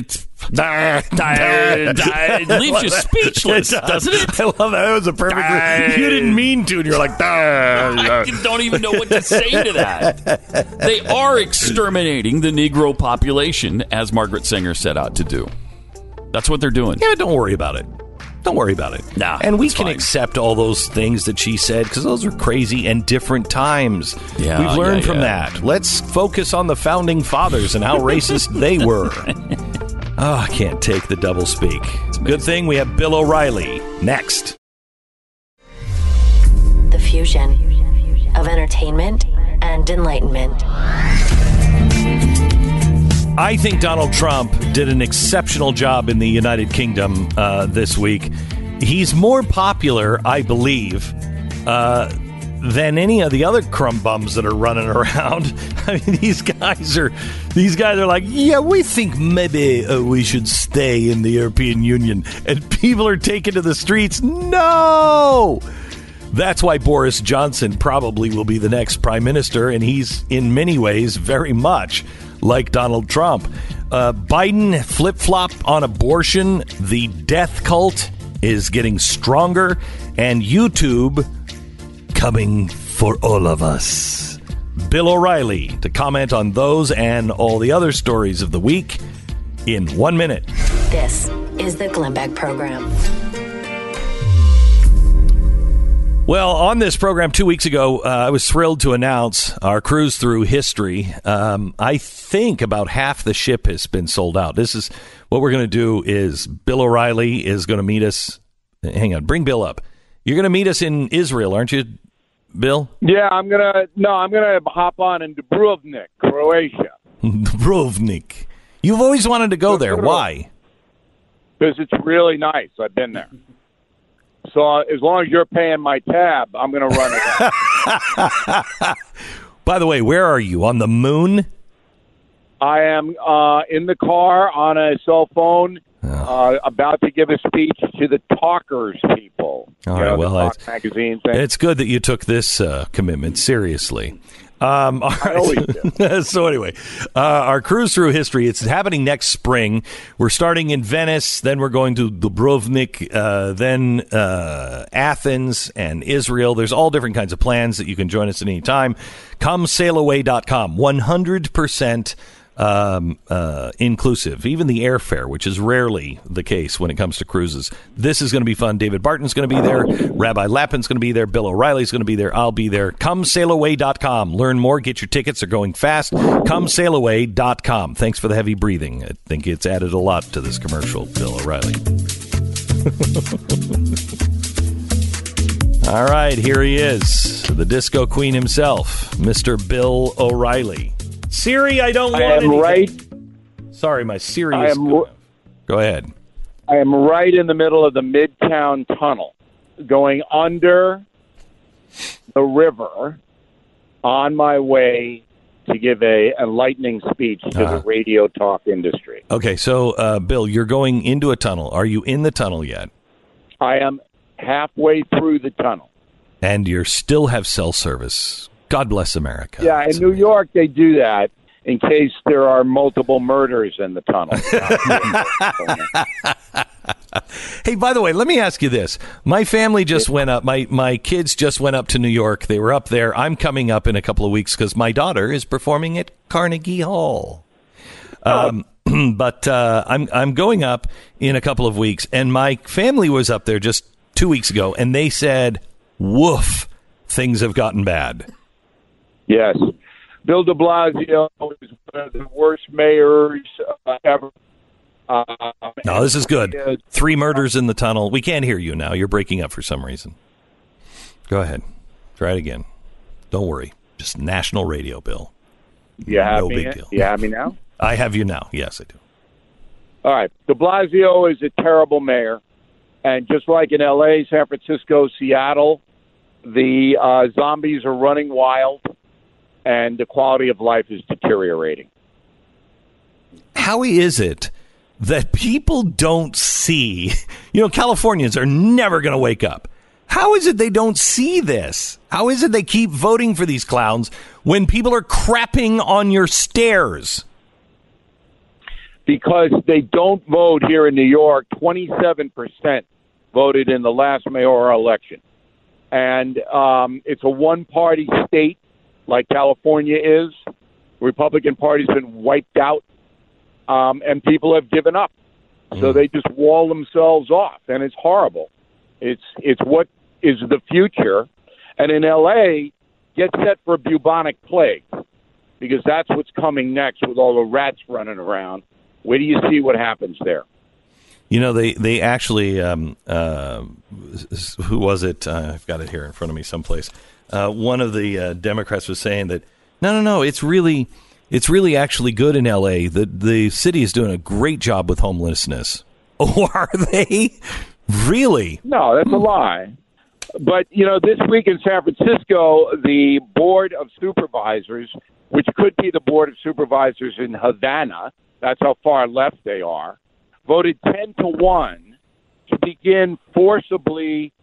it leaves you speechless, doesn't it? I love that. That was a perfect. You didn't mean to, and you're like, I don't even know what to say to that. They are exterminating the Negro population, as Margaret Sanger set out to do. That's what they're doing. Yeah, don't worry about it. Don't worry about it. Nah, and we it's can fine. accept all those things that she said because those are crazy and different times. Yeah, We've learned yeah, from yeah. that. Let's focus on the founding fathers and how racist they were. Oh, I can't take the doublespeak. Good thing we have Bill O'Reilly next. The fusion of entertainment and enlightenment. I think Donald Trump did an exceptional job in the United Kingdom uh, this week. He's more popular, I believe, uh, than any of the other crumb bums that are running around. I mean, these guys are these guys are like, yeah, we think maybe uh, we should stay in the European Union, and people are taken to the streets. No. That's why Boris Johnson probably will be the next prime minister, and he's in many ways very much like Donald Trump. Uh, Biden flip-flop on abortion. The death cult is getting stronger, and YouTube coming for all of us. Bill O'Reilly to comment on those and all the other stories of the week in one minute. This is the Glenn Beck Program. Well, on this program two weeks ago, uh, I was thrilled to announce our cruise through history. Um, I think about half the ship has been sold out. This is what we're going to do is Bill O'Reilly is going to meet us. Hang on, bring Bill up. You're going to meet us in Israel, aren't you, Bill? Yeah, I'm going to, no, I'm going to hop on in Dubrovnik, Croatia. Dubrovnik. You've always wanted to go there. Why? Because it's really nice. I've been there. So uh, as long as you're paying my tab, I'm going to run it. By the way, where are you? On the moon? I am uh, in the car on a cell phone, oh. uh, about to give a speech to the Talkers people. All you right, know, well, the Talk it's, magazine thing. It's good that you took this uh, commitment seriously. Um, all right. I always do. So anyway, uh, our cruise through history, it's happening next spring. We're starting in Venice, then we're going to Dubrovnik, uh, then uh, Athens and Israel. There's all different kinds of plans that you can join us at any time. come sail away dot com, one hundred percent um, uh, inclusive, even the airfare, which is rarely the case when it comes to cruises. This is going to be fun. David Barton's going to be there. Rabbi Lappin's going to be there. Bill O'Reilly's going to be there. I'll be there. come sail away dot com. Learn more. Get your tickets. They're going fast. come sail away dot com. Thanks for the heavy breathing. I think it's added a lot to this commercial, Bill O'Reilly. All right, here he is, the disco queen himself, Mister Bill O'Reilly. Siri, I don't want I am anything. right. Sorry, my Siri I is am, go, go ahead. I am right in the middle of the Midtown Tunnel, going under the river on my way to give a enlightening speech to Uh-huh. the radio talk industry. Okay, so, uh, Bill, you're going into a tunnel. Are you in the tunnel yet? I am halfway through the tunnel. And you still have cell service. God bless America. Yeah, It's in New amazing. York they do that in case there are multiple murders in the tunnel. Hey, by the way, let me ask you this. My family just went up. My, my kids just went up to New York. They were up there. I'm coming up in a couple of weeks because my daughter is performing at Carnegie Hall. Um, but uh, I'm I'm going up in a couple of weeks, and my family was up there just two weeks ago, and they said, "Woof, things have gotten bad." Yes. Bill de Blasio is one of the worst mayors uh, ever. Uh, No, this is good. uh, Three murders in the tunnel. We can't hear you now. You're breaking up for some reason. Go ahead. Try it again. Don't worry. Just national radio, Bill. You have No me? big deal. You have me now? I have you now. Yes, I do. All right. De Blasio is a terrible mayor. And just like in L A, San Francisco, Seattle, the uh, zombies are running wild, and the quality of life is deteriorating. How is it that people don't see? You know, Californians are never going to wake up. How is it they don't see this? How is it they keep voting for these clowns when people are crapping on your stairs? Because they don't vote here in New York. twenty-seven percent voted in the last mayoral election. And um, it's a one-party state like California is. The Republican Party's been wiped out, um, and people have given up. So they just wall themselves off, and it's horrible. It's it's what is the future. And in L A, get set for a bubonic plague, because that's what's coming next with all the rats running around. Where do you see what happens there? You know, they, they actually, um, uh, who was it? Uh, I've got it here in front of me someplace. Uh, one of the uh, Democrats was saying that, no, no, no, it's really, it's really actually good in L A. The, the city is doing a great job with homelessness. Oh, are they? Really? No, that's a lie. But, you know, this week in San Francisco, the Board of Supervisors, which could be the Board of Supervisors in Havana, that's how far left they are, voted ten to one to begin forcibly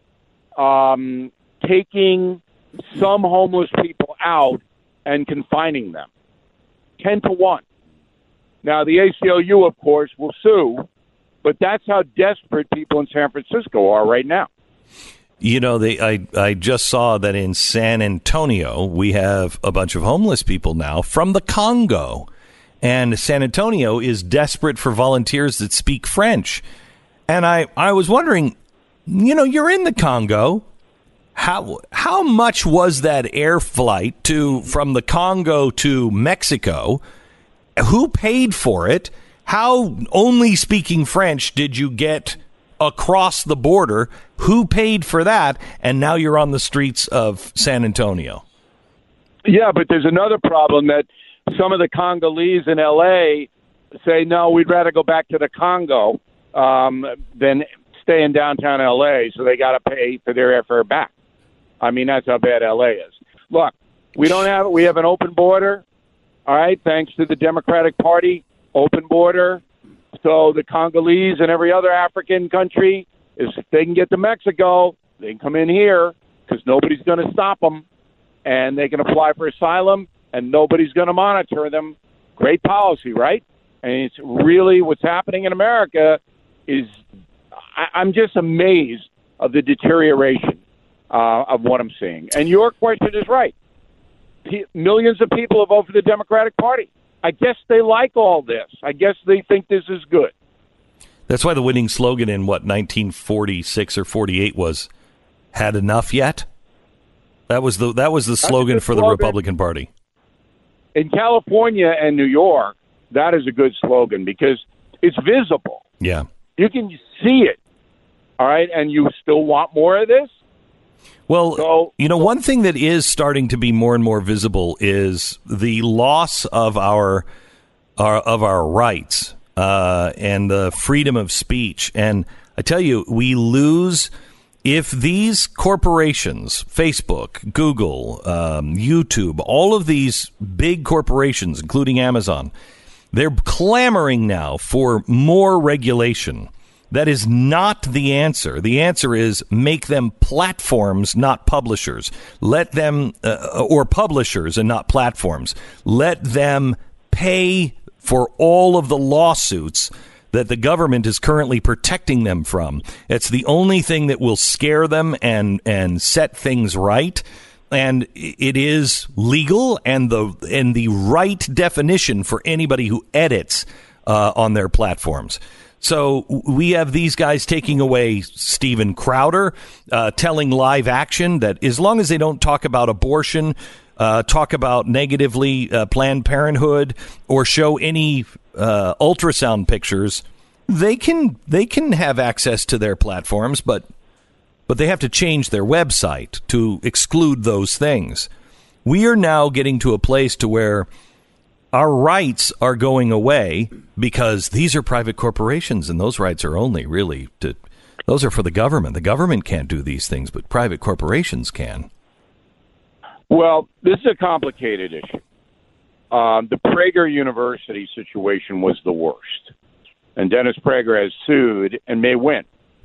um, taking some homeless people out and confining them. ten to one. Now, the A C L U, of course, will sue, but that's how desperate people in San Francisco are right now. You know, they, I, I just saw that in San Antonio, we have a bunch of homeless people now from the Congo. And San Antonio is desperate for volunteers that speak French. And I, I was wondering, you know, you're in the Congo. How how much was that air flight to from the Congo to Mexico? Who paid for it? How, only speaking French, did you get across the border? Who paid for that? And now you're on the streets of San Antonio. Yeah, but there's another problem that some of the Congolese in L A say, no, we'd rather go back to the Congo um, than stay in downtown L A, so they got to pay for their airfare back. I mean, that's how bad L A is. Look, we don't have we have an open border, all right, thanks to the Democratic Party, open border. So the Congolese and every other African country, is if they can get to Mexico, they can come in here because nobody's going to stop them, and they can apply for asylum, and nobody's going to monitor them. Great policy, right? And it's really what's happening in America is I, I'm just amazed of the deterioration uh, of what I'm seeing. And your question is right. P- millions of people have voted for the Democratic Party. I guess they like all this. I guess they think this is good. That's why the winning slogan in, what, nineteen forty-six or forty-eight was, "Had enough yet?" That was the that was the slogan for the slogan. Republican Party. In California and New York, that is a good slogan because it's visible. Yeah. You can see it, all right, and you still want more of this? Well, So- you know, one thing that is starting to be more and more visible is the loss of our, our of our rights uh, and the freedom of speech. And I tell you, we lose if these corporations, Facebook, Google, um, YouTube, all of these big corporations, including Amazon, they're clamoring now for more regulation. That is not the answer. The answer is make them platforms, not publishers. Let them, uh, or publishers and not platforms. Let them pay for all of the lawsuits that the government is currently protecting them from. It's the only thing that will scare them and, and set things right. And it is legal and the and the right definition for anybody who edits uh, on their platforms. So we have these guys taking away Steven Crowder, uh, telling Live Action that as long as they don't talk about abortion, uh, talk about negatively uh, Planned Parenthood, or show any uh, ultrasound pictures, they can they can have access to their platforms, but but they have to change their website to exclude those things. We are now getting to a place to where our rights are going away because these are private corporations, and those rights are only really to those are for the government. The government can't do these things, but private corporations can. Well, this is a complicated issue. Um, the Prager University situation was the worst, and Dennis Prager has sued and may win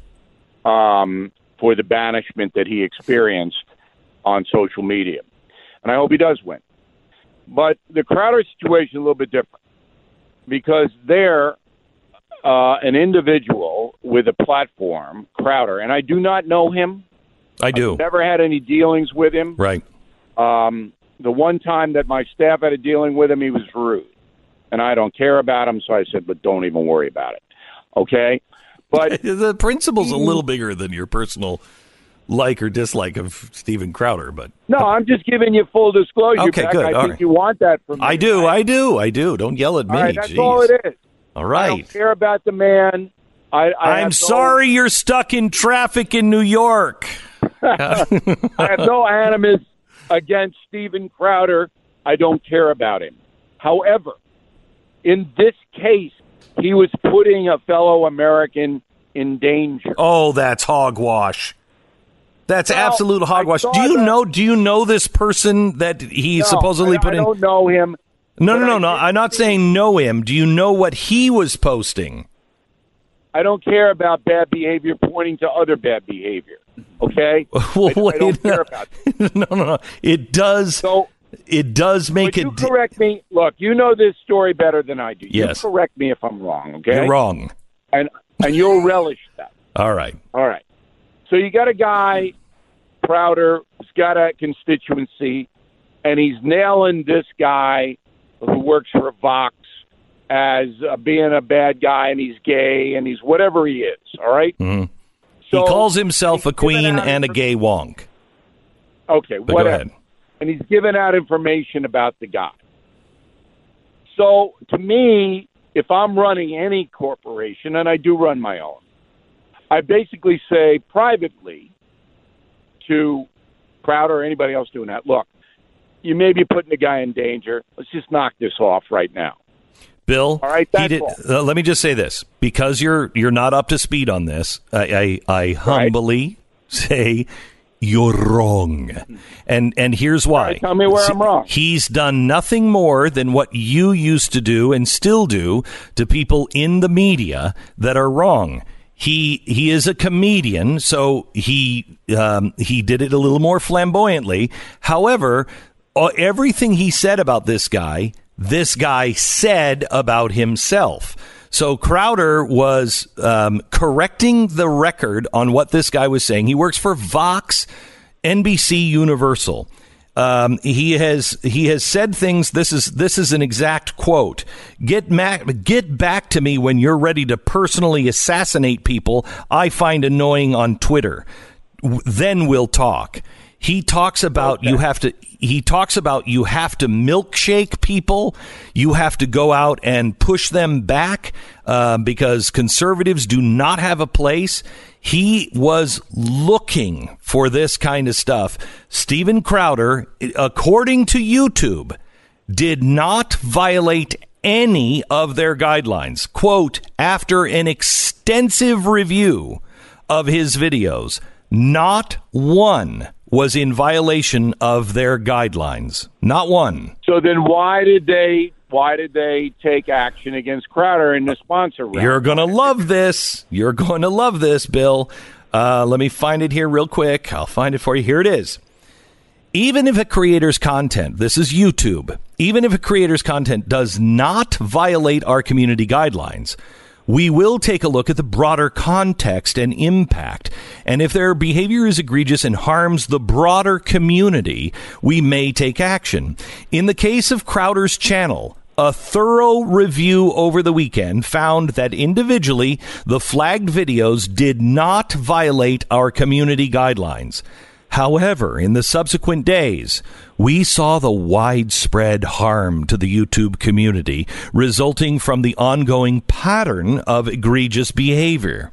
um, for the banishment that he experienced on social media, and I hope he does win. But the Crowder situation is a little bit different because they're uh, an individual with a platform, Crowder, and I do not know him. I do. I've never had any dealings with him. Right. Um, the one time that my staff had a dealing with him, he was rude, and I don't care about him, so I said, but don't even worry about it, okay? But the principle's a little bigger than your personal like or dislike of Steven Crowder, but no, I'm just giving you full disclosure. Okay, Beck. good. I All think right. you want that from me. I do, right? I do, I do. Don't yell at me. All right, that's Jeez. all it is. All I right. don't care about the man. I, I I'm have no- sorry you're stuck in traffic in New York. I have no animus against Steven Crowder. I don't care about him. However, in this case, he was putting a fellow American in danger. Oh, that's hogwash. That's Well, absolute hogwash. I Do you saw that- know? Do you know this person that he No, supposedly I, put I in? don't know him. No, but no, no, I no. did I'm not see- saying know him. Do you know what he was posting? I don't care about bad behavior pointing to other bad behavior. Okay? Well, I, I wait, don't no. care about that. no, no, no. It does. So, It does make but you it. correct me. Look, you know this story better than I do. Yes. You correct me if I'm wrong, okay? You're wrong. And, and you'll relish that. All right. All right. So you got a guy, Crowder, who's got a constituency, and he's nailing this guy who works for Vox as uh, being a bad guy, and he's gay, and he's whatever he is, all right? Mhm. So he calls himself he's a queen giving out and a infor- gay wonk. Okay, But go whatever. ahead. And he's giving out information about the guy. So to me, if I'm running any corporation, and I do run my own, I basically say privately to Crowder or anybody else doing that, look, you may be putting the guy in danger. Let's just knock this off right now. Bill, All right, he that's did, all. uh, let me just say this. Because you're you're not up to speed on this, I, I, I humbly say you're wrong. And and here's why. All right, tell me where I'm wrong. He's done nothing more than what you used to do and still do to people in the media that are wrong. He he is a comedian, so he um, he did it a little more flamboyantly. However, uh, everything he said about this guy, this guy said about himself. So Crowder was um, correcting the record on what this guy was saying. He works for Vox, N B C Universal. Um, he has he has said things. This is this is an exact quote. Get ma- get back to me when you're ready to personally assassinate people I find annoying on Twitter. W- Then we'll talk. He talks about you have to. He talks about you have to milkshake people. You have to go out and push them back uh, because conservatives do not have a place. He was looking for this kind of stuff. Steven Crowder, according to YouTube, did not violate any of their guidelines. Quote, after an extensive review of his videos, not one was in violation of their guidelines. Not one. So then why did they why did they take action against Crowder in the sponsor round? You're going to love this. You're going to love this, Bill. Uh, let me find it here real quick. I'll find it for you. Here it is. Even if a creator's content, this is YouTube, even if a creator's content does not violate our community guidelines, we will take a look at the broader context and impact. And if their behavior is egregious and harms the broader community, we may take action. In the case of Crowder's channel, a thorough review over the weekend found that individually, the flagged videos did not violate our community guidelines. However, in the subsequent days, we saw the widespread harm to the YouTube community resulting from the ongoing pattern of egregious behavior.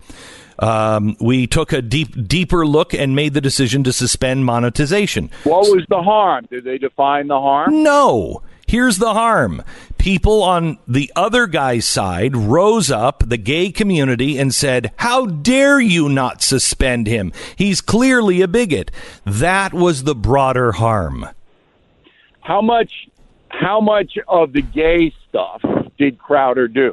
Um, we took a deep, deeper look and made the decision to suspend monetization. What was the harm? Did they define the harm? No. Here's the harm. People on the other guy's side rose up, the gay community, and said, how dare you not suspend him? He's clearly a bigot. That was the broader harm. How much how much of the gay stuff did Crowder do?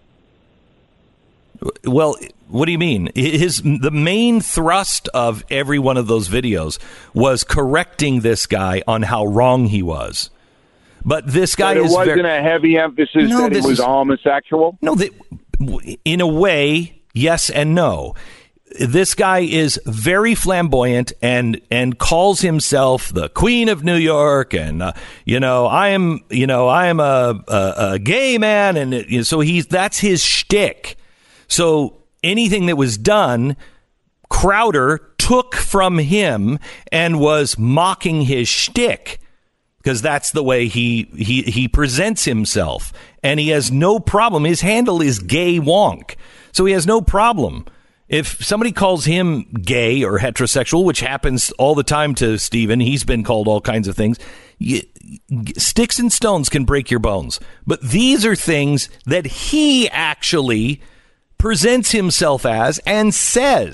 Well, what do you mean? His the main thrust of every one of those videos was correcting this guy on how wrong he was. But this guy But it is wasn't very, a heavy emphasis No, that he this was is- a homosexual? No, that, in a way, yes and no. This guy is very flamboyant and and calls himself the Queen of New York, and uh, you know I am you know I am a a, a gay man, and it, you know, so he's that's his shtick. So anything that was done, Crowder took from him and was mocking his shtick. Because that's the way he, he he presents himself. And he has no problem. His handle is Gay Wonk. So he has no problem. If somebody calls him gay or heterosexual, which happens all the time to Steven, he's been called all kinds of things. You, sticks and stones can break your bones. But these are things that he actually presents himself as and says.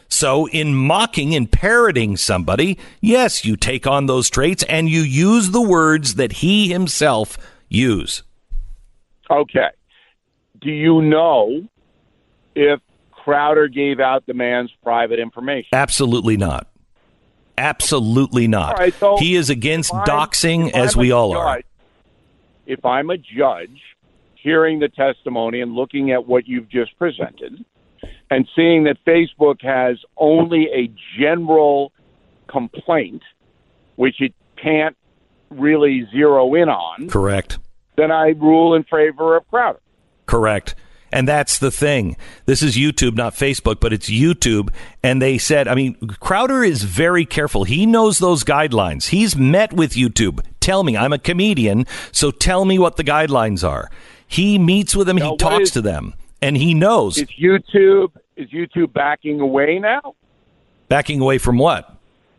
So in mocking and parroting somebody, yes, you take on those traits and you use the words that he himself used. Okay. Do you know if Crowder gave out the man's private information? Absolutely not. Absolutely not. All right, so he is against if I'm- doxing, if as I'm we a all are. judge- If I'm a judge hearing the testimony and looking at what you've just presented and seeing that Facebook has only a general complaint, which it can't really zero in on, Correct. then I rule in favor of Crowder. Correct. And that's the thing. This is YouTube, not Facebook, but it's YouTube. And they said, I mean, Crowder is very careful. He knows those guidelines. He's met with YouTube. Tell me, I'm a comedian, so tell me what the guidelines are. He meets with them. Now, He what talks is- to them. And he knows. Is YouTube is YouTube backing away now Backing away from what?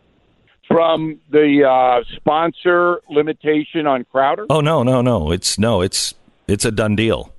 from the uh, sponsor limitation on Crowder? Oh, no, no, no. It's no, it's it's a done deal.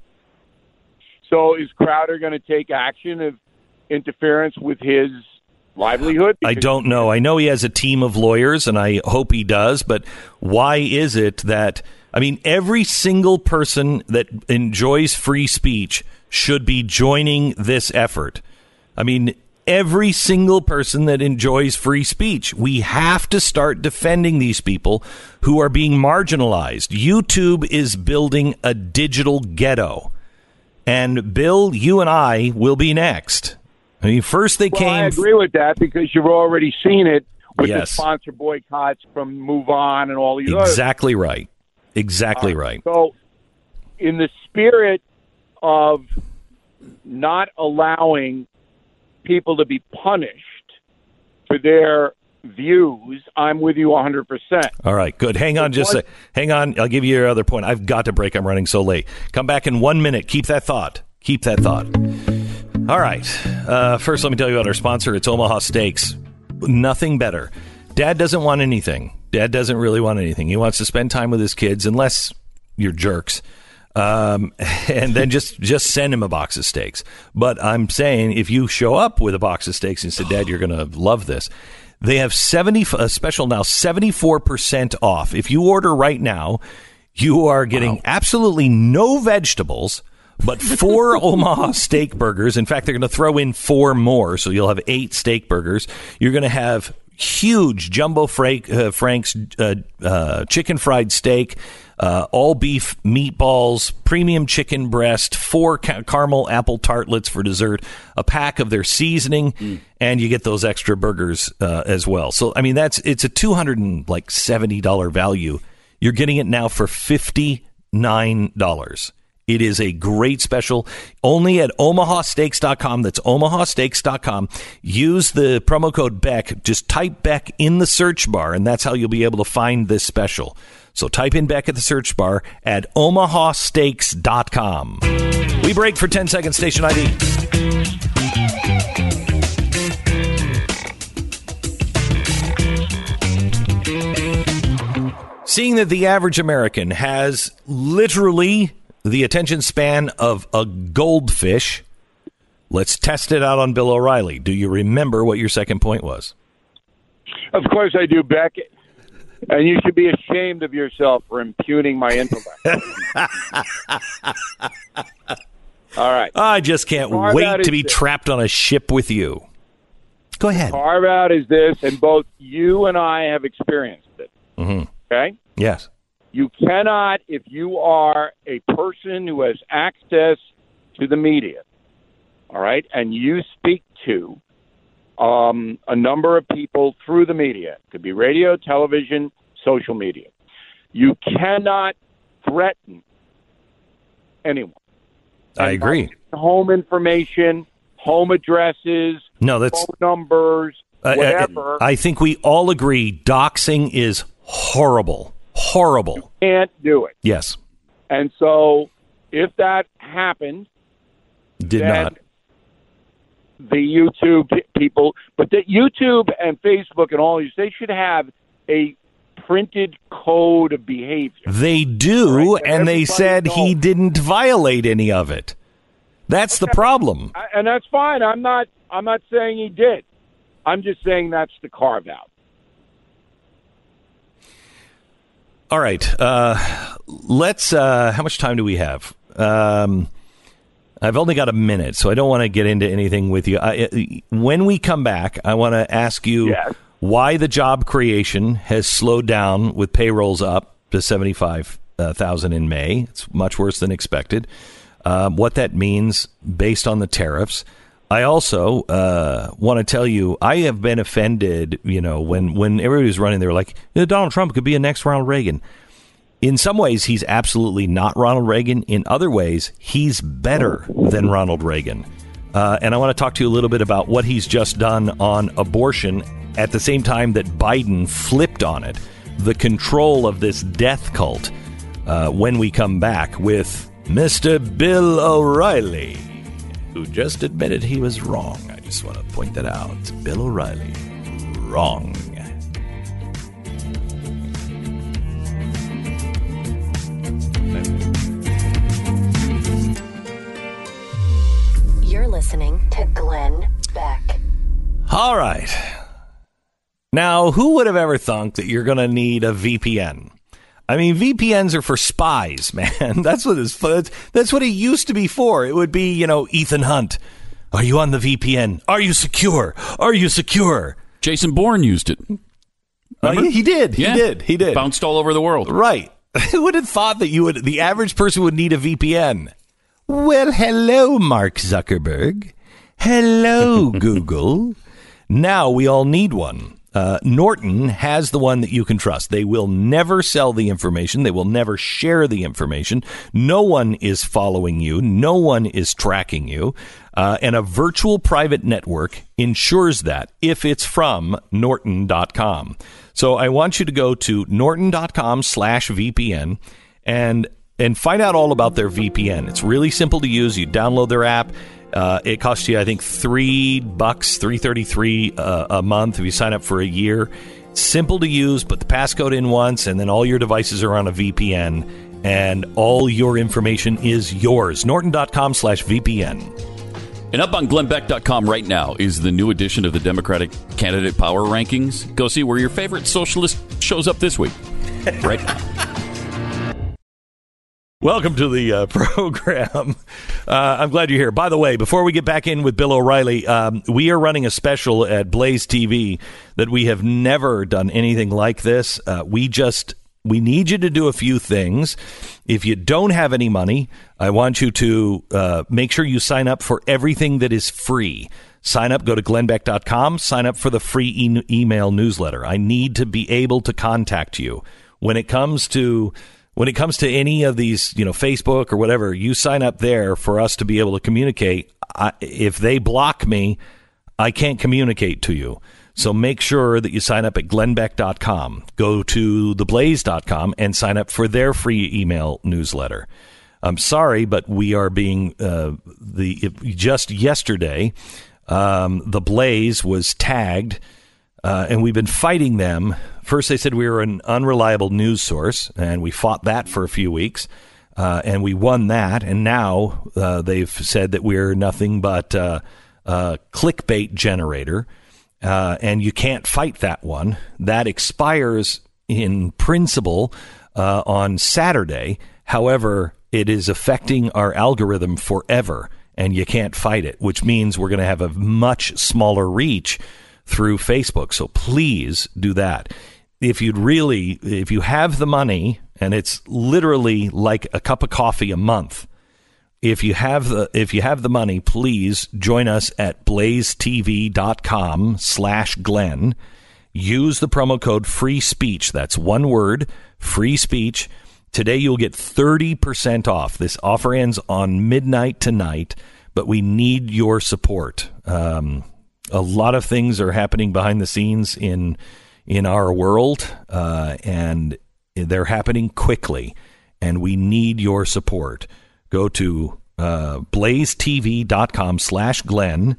So is Crowder going to take action of interference with his livelihood? I Because- don't know. I know he has a team of lawyers, and I hope he does. But why is it that, I mean, every single person that enjoys free speech should be joining this effort? I mean, every single person that enjoys free speech. We have to start defending these people who are being marginalized. YouTube is building a digital ghetto. And Bill, you and I will be next. I mean, first they Well, came. I agree with that because you've already seen it with Yes. the sponsor boycotts from Move On and all these others. Exactly right. Exactly right. So, in the spirit of not allowing people to be punished for their views, I'm with you one hundred percent. All right, good. Hang on just a What- hang on. I'll give you your other point. I've got to break. I'm running so late. Come back in one minute. Keep that thought. Keep that thought. All right. Uh, first, let me tell you about our sponsor. It's Omaha Steaks. Nothing better. Dad doesn't want anything. Dad doesn't really want anything. He wants to spend time with his kids, unless you're jerks. Um, and then just, just send him a box of steaks. But I'm saying if you show up with a box of steaks and say, Dad, you're going to love this. They have seventy a special now, seventy-four percent off. If you order right now, you are getting wow. absolutely no vegetables, but four Omaha steak burgers. In fact, they're going to throw in four more, so you'll have eight steak burgers. You're going to have huge jumbo Frank, uh, Frank's uh, uh, chicken fried steak, uh, all beef meatballs, premium chicken breast, four ca- caramel apple tartlets for dessert, a pack of their seasoning, mm. and you get those extra burgers uh, as well. So, I mean, that's it's a two hundred seventy dollars value. You're getting it now for fifty-nine dollars. It is a great special, only at omaha steaks dot com. That's omaha steaks dot com. Use the promo code Beck. Just type Beck in the search bar, and that's how you'll be able to find this special. So type in Beck at the search bar at omaha steaks dot com. We break for ten seconds, station I D. Seeing that the average American has literally the attention span of a goldfish, let's test it out on Bill O'Reilly. Do you remember what your second point was? Of course I do, Beck. And you should be ashamed of yourself for impugning my intellect. All right. I just can't Carve wait to be this. trapped on a ship with you. Go ahead. Carve out is this, and both you and I have experienced it. Mm-hmm. Okay? Yes. You cannot, if you are a person who has access to the media, all right, and you speak to um, a number of people through the media, it could be radio, television, social media, you cannot threaten anyone. I And agree. Home information, home addresses, No, that's. phone numbers, Uh, whatever. I think we all agree doxing is horrible. Horrible. Can't do it. Yes. And so if that happened, Did then not. the YouTube people, but the YouTube and Facebook and all these, they should have a printed code of behavior. They do, Right, and they everybody said he knows. didn't violate any of it. That's the problem. I- And that's fine. I'm not I'm not saying he did. I'm just saying that's the carve-out. All right. Uh, let's. Uh, how much time do we have? Um, I've only got a minute, so I don't want to get into anything with you. I, when we come back, I want to ask you Yes. why the job creation has slowed down with payrolls up to seventy-five thousand in May. It's much worse than expected. Um, what that means based on the tariffs. I also uh, want to tell you, I have been offended, you know, when, when everybody was running, they were like, Donald Trump could be a next Ronald Reagan. In some ways, he's absolutely not Ronald Reagan. In other ways, he's better than Ronald Reagan. Uh, and I want to talk to you a little bit about what he's just done on abortion at the same time that Biden flipped on it, the control of this death cult, uh, when we come back with Mister Bill O'Reilly, who just admitted he was wrong. I just want to point that out. It's Bill O'Reilly. Wrong. You're listening to Glenn Beck. All right. Now, who would have ever thunk that you're going to need a V P N? I mean, V P Ns are for spies, man. That's what it's for. That's what it used to be for. It would be, you know, Ethan Hunt. Are you on the V P N? Are you secure? Are you secure? Jason Bourne used it. Uh, he, he did. Yeah. He did. He did. Bounced all over the world. Right. Who would have thought that you would? The average person would need a V P N. Well, hello, Mark Zuckerberg. Hello, Google. Now we all need one. Uh, Norton has the one that you can trust. They will never sell the information. They will never share the information. No one is following you. No one is tracking you. Uh, and a virtual private network ensures that if it's from Norton dot com. So I want you to go to Norton dot com slash V P N and and find out all about their V P N. It's really simple to use. You download their app. Uh, it costs you, I think, three bucks, three thirty-three uh, a month if you sign up for a year. Simple to use. Put the passcode in once, and then all your devices are on a V P N, and all your information is yours. Norton dot com slash V P N. And up on Glenn Beck dot com right now is the new edition of the Democratic Candidate Power Rankings. Go see where your favorite socialist shows up this week. Right now. Welcome to the uh, program. Uh, I'm glad you're here. By the way, before we get back in with Bill O'Reilly, um, we are running a special at Blaze T V that we have never done anything like this. Uh, we just we need you to do a few things. If you don't have any money, I want you to uh, make sure you sign up for everything that is free. Sign up, go to Glenn Beck dot com, sign up for the free e- email newsletter. I need to be able to contact you. When it comes to When it comes to any of these, you know, Facebook or whatever, you sign up there for us to be able to communicate. I, if they block me, I can't communicate to you. So make sure that you sign up at Glenn Beck dot com. Go to the blaze dot com and sign up for their free email newsletter. I'm sorry, but we are being uh, the just yesterday. Um, the Blaze was tagged. Uh, and we've been fighting them. First, they said we were an unreliable news source, and we fought that for a few weeks, uh, and we won that. And now uh, they've said that we're nothing but uh, a clickbait generator, uh, and you can't fight that one. That expires in principle uh, on Saturday. However, it is affecting our algorithm forever, and you can't fight it, which means we're going to have a much smaller reach through Facebook. So please do that. If you'd really, if you have the money, and it's literally like a cup of coffee a month, if you have the, if you have the money, please join us at blaze t v dot com slash Glenn. Use the promo code free speech. That's one word, free speech. Today you'll get thirty percent off. This offer ends on midnight tonight, but we need your support. Um, A lot of things are happening behind the scenes in in our world, uh, and they're happening quickly, and we need your support. Go to uh, blaze t v dot com slash Glenn,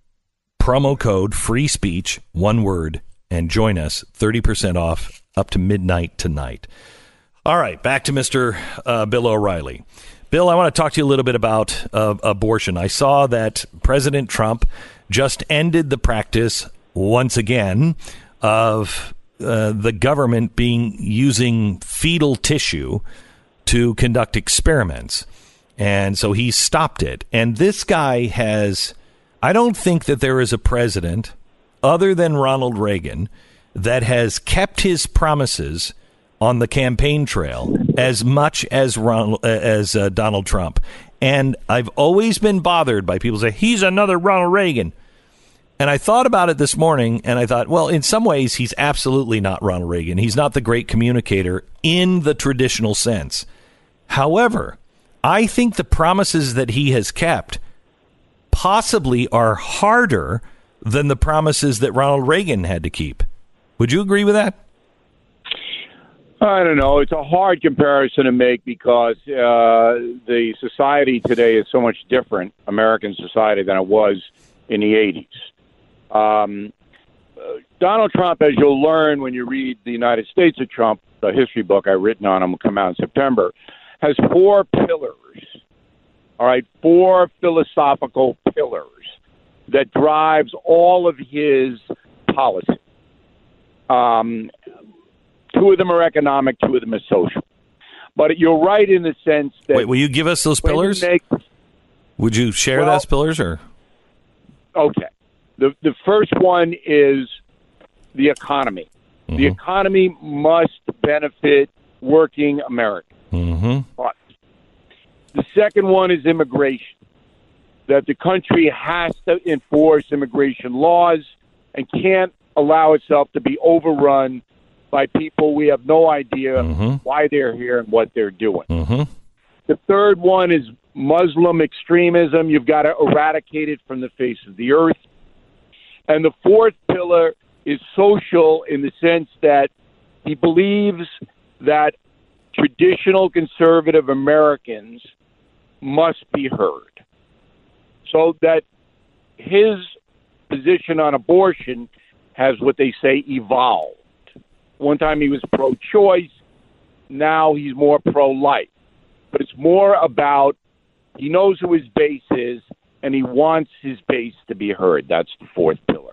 promo code free speech, one word, and join us. thirty percent off up to midnight tonight. All right, back to Mister Uh, Bill O'Reilly. Bill, I want to talk to you a little bit about uh, abortion. I saw that President Trump just ended the practice once again, of uh, the government being using fetal tissue to conduct experiments. And so he stopped it. And this guy has, I don't think that there is a president other than Ronald Reagan that has kept his promises on the campaign trail as much as Ronald, uh, as uh, Donald Trump. And I've always been bothered by people say, he's another Ronald Reagan. And I thought about it this morning, and I thought, well, in some ways, he's absolutely not Ronald Reagan. He's not the great communicator in the traditional sense. However, I think the promises that he has kept possibly are harder than the promises that Ronald Reagan had to keep. Would you agree with that? I don't know. It's a hard comparison to make because uh, the society today is so much different, American society, than it was in the eighties. Um, uh, Donald Trump, as you'll learn when you read The United States of Trump, the history book I've written on him will come out in September, has four pillars, all right, four philosophical pillars that drives all of his policy. Um, two of them are economic, two of them are social. But you're right in the sense that... Wait, will you give us those pillars? Make, Would you share well, those pillars? Or Okay. The, the first one is the economy. Mm-hmm. The economy must benefit working Americans. Mm-hmm. But the second one is immigration, that the country has to enforce immigration laws and can't allow itself to be overrun by people we have no idea mm-hmm. why they're here and what they're doing. Mm-hmm. The third one is Muslim extremism. You've got to eradicate it from the face of the earth. And the fourth pillar is social in the sense that he believes that traditional conservative Americans must be heard. So that his position on abortion has what they say evolved. One time he was pro-choice. Now he's more pro-life. But it's more about he knows who his base is, and he wants his base to be heard. That's the fourth pillar.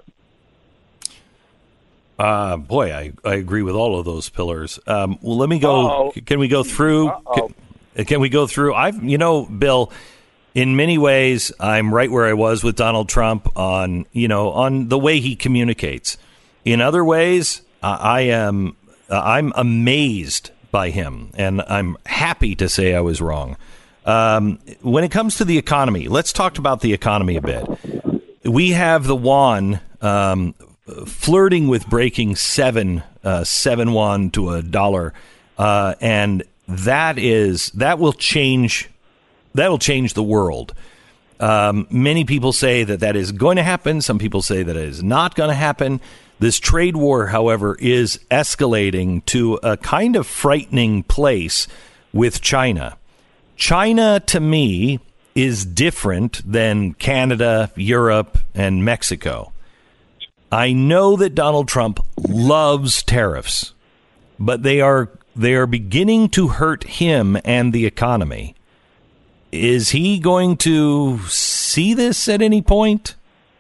Uh, boy, I, I agree with all of those pillars. Um, well, let me go. Uh-oh. Can we go through? Can, can we go through? I've, you know, Bill, in many ways, I'm right where I was with Donald Trump on, you know, on the way he communicates. In other ways, uh, I am, uh, I'm amazed by him, and I'm happy to say I was wrong. Um, when it comes to the economy, let's talk about the economy a bit. We have the yuan um, flirting with breaking seven, uh, seven yuan to a dollar, uh, and that is that will change. That will change the world. Um, many people say that that is going to happen. Some people say that it is not going to happen. This trade war, however, is escalating to a kind of frightening place with China. China, to me, is different than Canada, Europe, and Mexico. I know that Donald Trump loves tariffs, but they are they are beginning to hurt him and the economy. Is he going to see this at any point?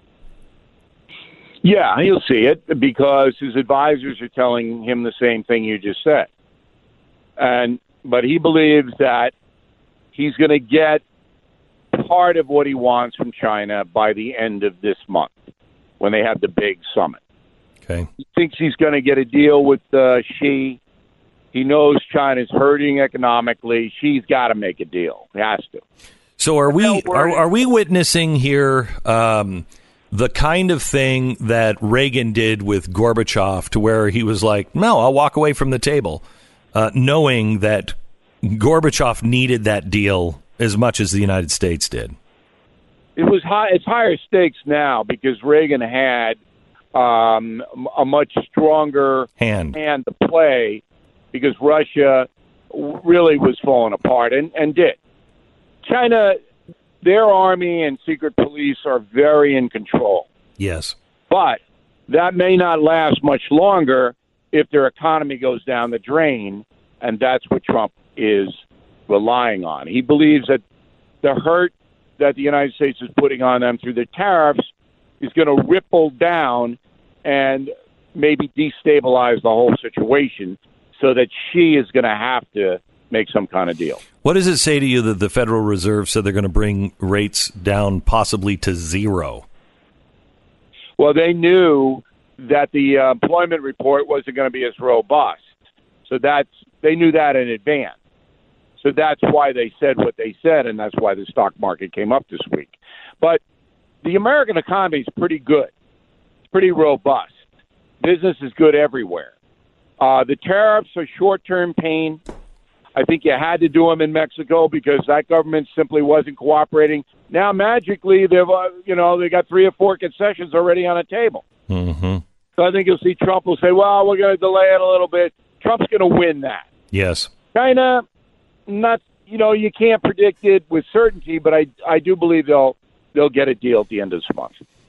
Yeah, he'll see it because his advisors are telling him the same thing you just said. And but he believes that he's going to get part of what he wants from China by the end of this month when they have the big summit. Okay. He thinks he's going to get a deal with uh, Xi. He knows China's hurting economically. Xi's got to make a deal. He has to. So are we are, are we witnessing here um, the kind of thing that Reagan did with Gorbachev, to where he was like, no, I'll walk away from the table, uh, knowing that Gorbachev needed that deal as much as the United States did? It was high. It's higher stakes now because Reagan had um, a much stronger hand. hand to play because Russia really was falling apart and, and did. China, their army and secret police are very in control. Yes. But that may not last much longer if their economy goes down the drain, and that's what Trump is relying on. He believes that the hurt that the United States is putting on them through the tariffs is going to ripple down and maybe destabilize the whole situation so that she is going to have to make some kind of deal. What does it say to you that the Federal Reserve said they're going to bring rates down possibly to zero? Well, they knew that the uh, employment report wasn't going to be as robust. So that's they knew that in advance. So that's why they said what they said, and that's why the stock market came up this week. But the American economy is pretty good. It's pretty robust. Business is good everywhere. Uh, the tariffs are short-term pain. I think you had to do them in Mexico because that government simply wasn't cooperating. Now, magically, they've uh, you know they got three or four concessions already on the table. Mm-hmm. So I think you'll see Trump will say, "Well, we're going to delay it a little bit." Trump's going to win that. Yes. China, not you know you can't predict it with certainty, but I I do believe they'll they'll get a deal at the end of this month.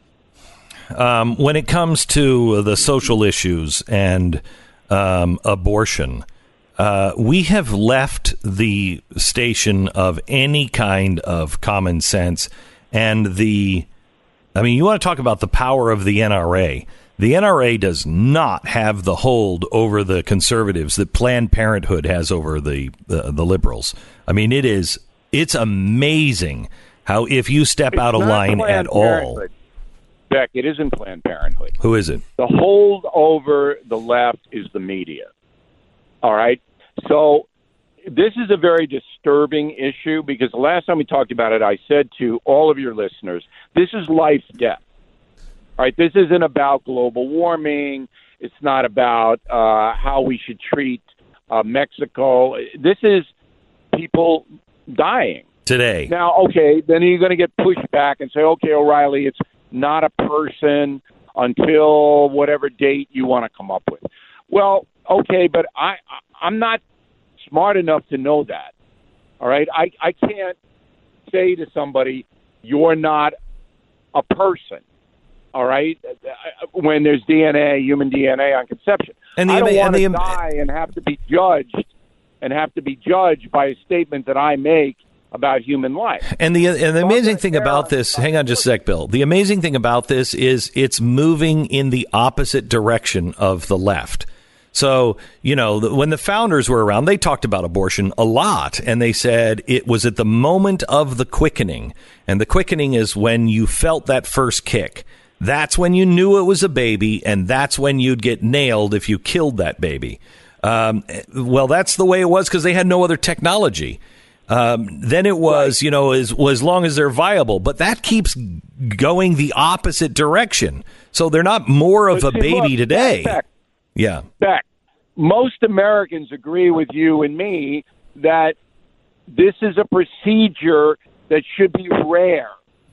Um, when it comes to the social issues and um, abortion, uh, we have left the station of any kind of common sense and the. I mean, you want to talk about the power of the N R A. The N R A does not have the hold over the conservatives that Planned Parenthood has over the, the, the liberals. I mean, it is it's amazing how if you step It's out of not line Planned at all. Parenthood. Beck, it isn't Planned Parenthood. Who is it? The hold over the left is the media. All right? So this is a very disturbing issue because the last time we talked about it, I said to all of your listeners, this is life, death. All right, this isn't about global warming. It's not about uh, how we should treat uh, Mexico. This is people dying. Today. Now, okay, then you're going to get pushed back and say, okay, O'Reilly, it's not a person until whatever date you want to come up with. Well, okay, but I, I'm not smart enough to know that. All right, I, I can't say to somebody, you're not a person. All right, when there's D N A, human D N A on conception, and the, I don't and want to the, die and have to be judged and have to be judged by a statement that I make about human life. And the and the amazing thing about this, hang on just a sec, Bill. The amazing thing about this is it's moving in the opposite direction of the left. So, you know, when the founders were around, they talked about abortion a lot, and they said it was at the moment of the quickening. And the quickening is when you felt that first kick. That's when you knew it was a baby, and that's when you'd get nailed if you killed that baby. Um, well, that's the way it was because they had no other technology. Um, then it was, you know, as, as long as they're viable. But that keeps going the opposite direction. So they're not more of But a see, baby look, today. Beck, Yeah. Beck, most Americans agree with you and me that this is a procedure that should be rare.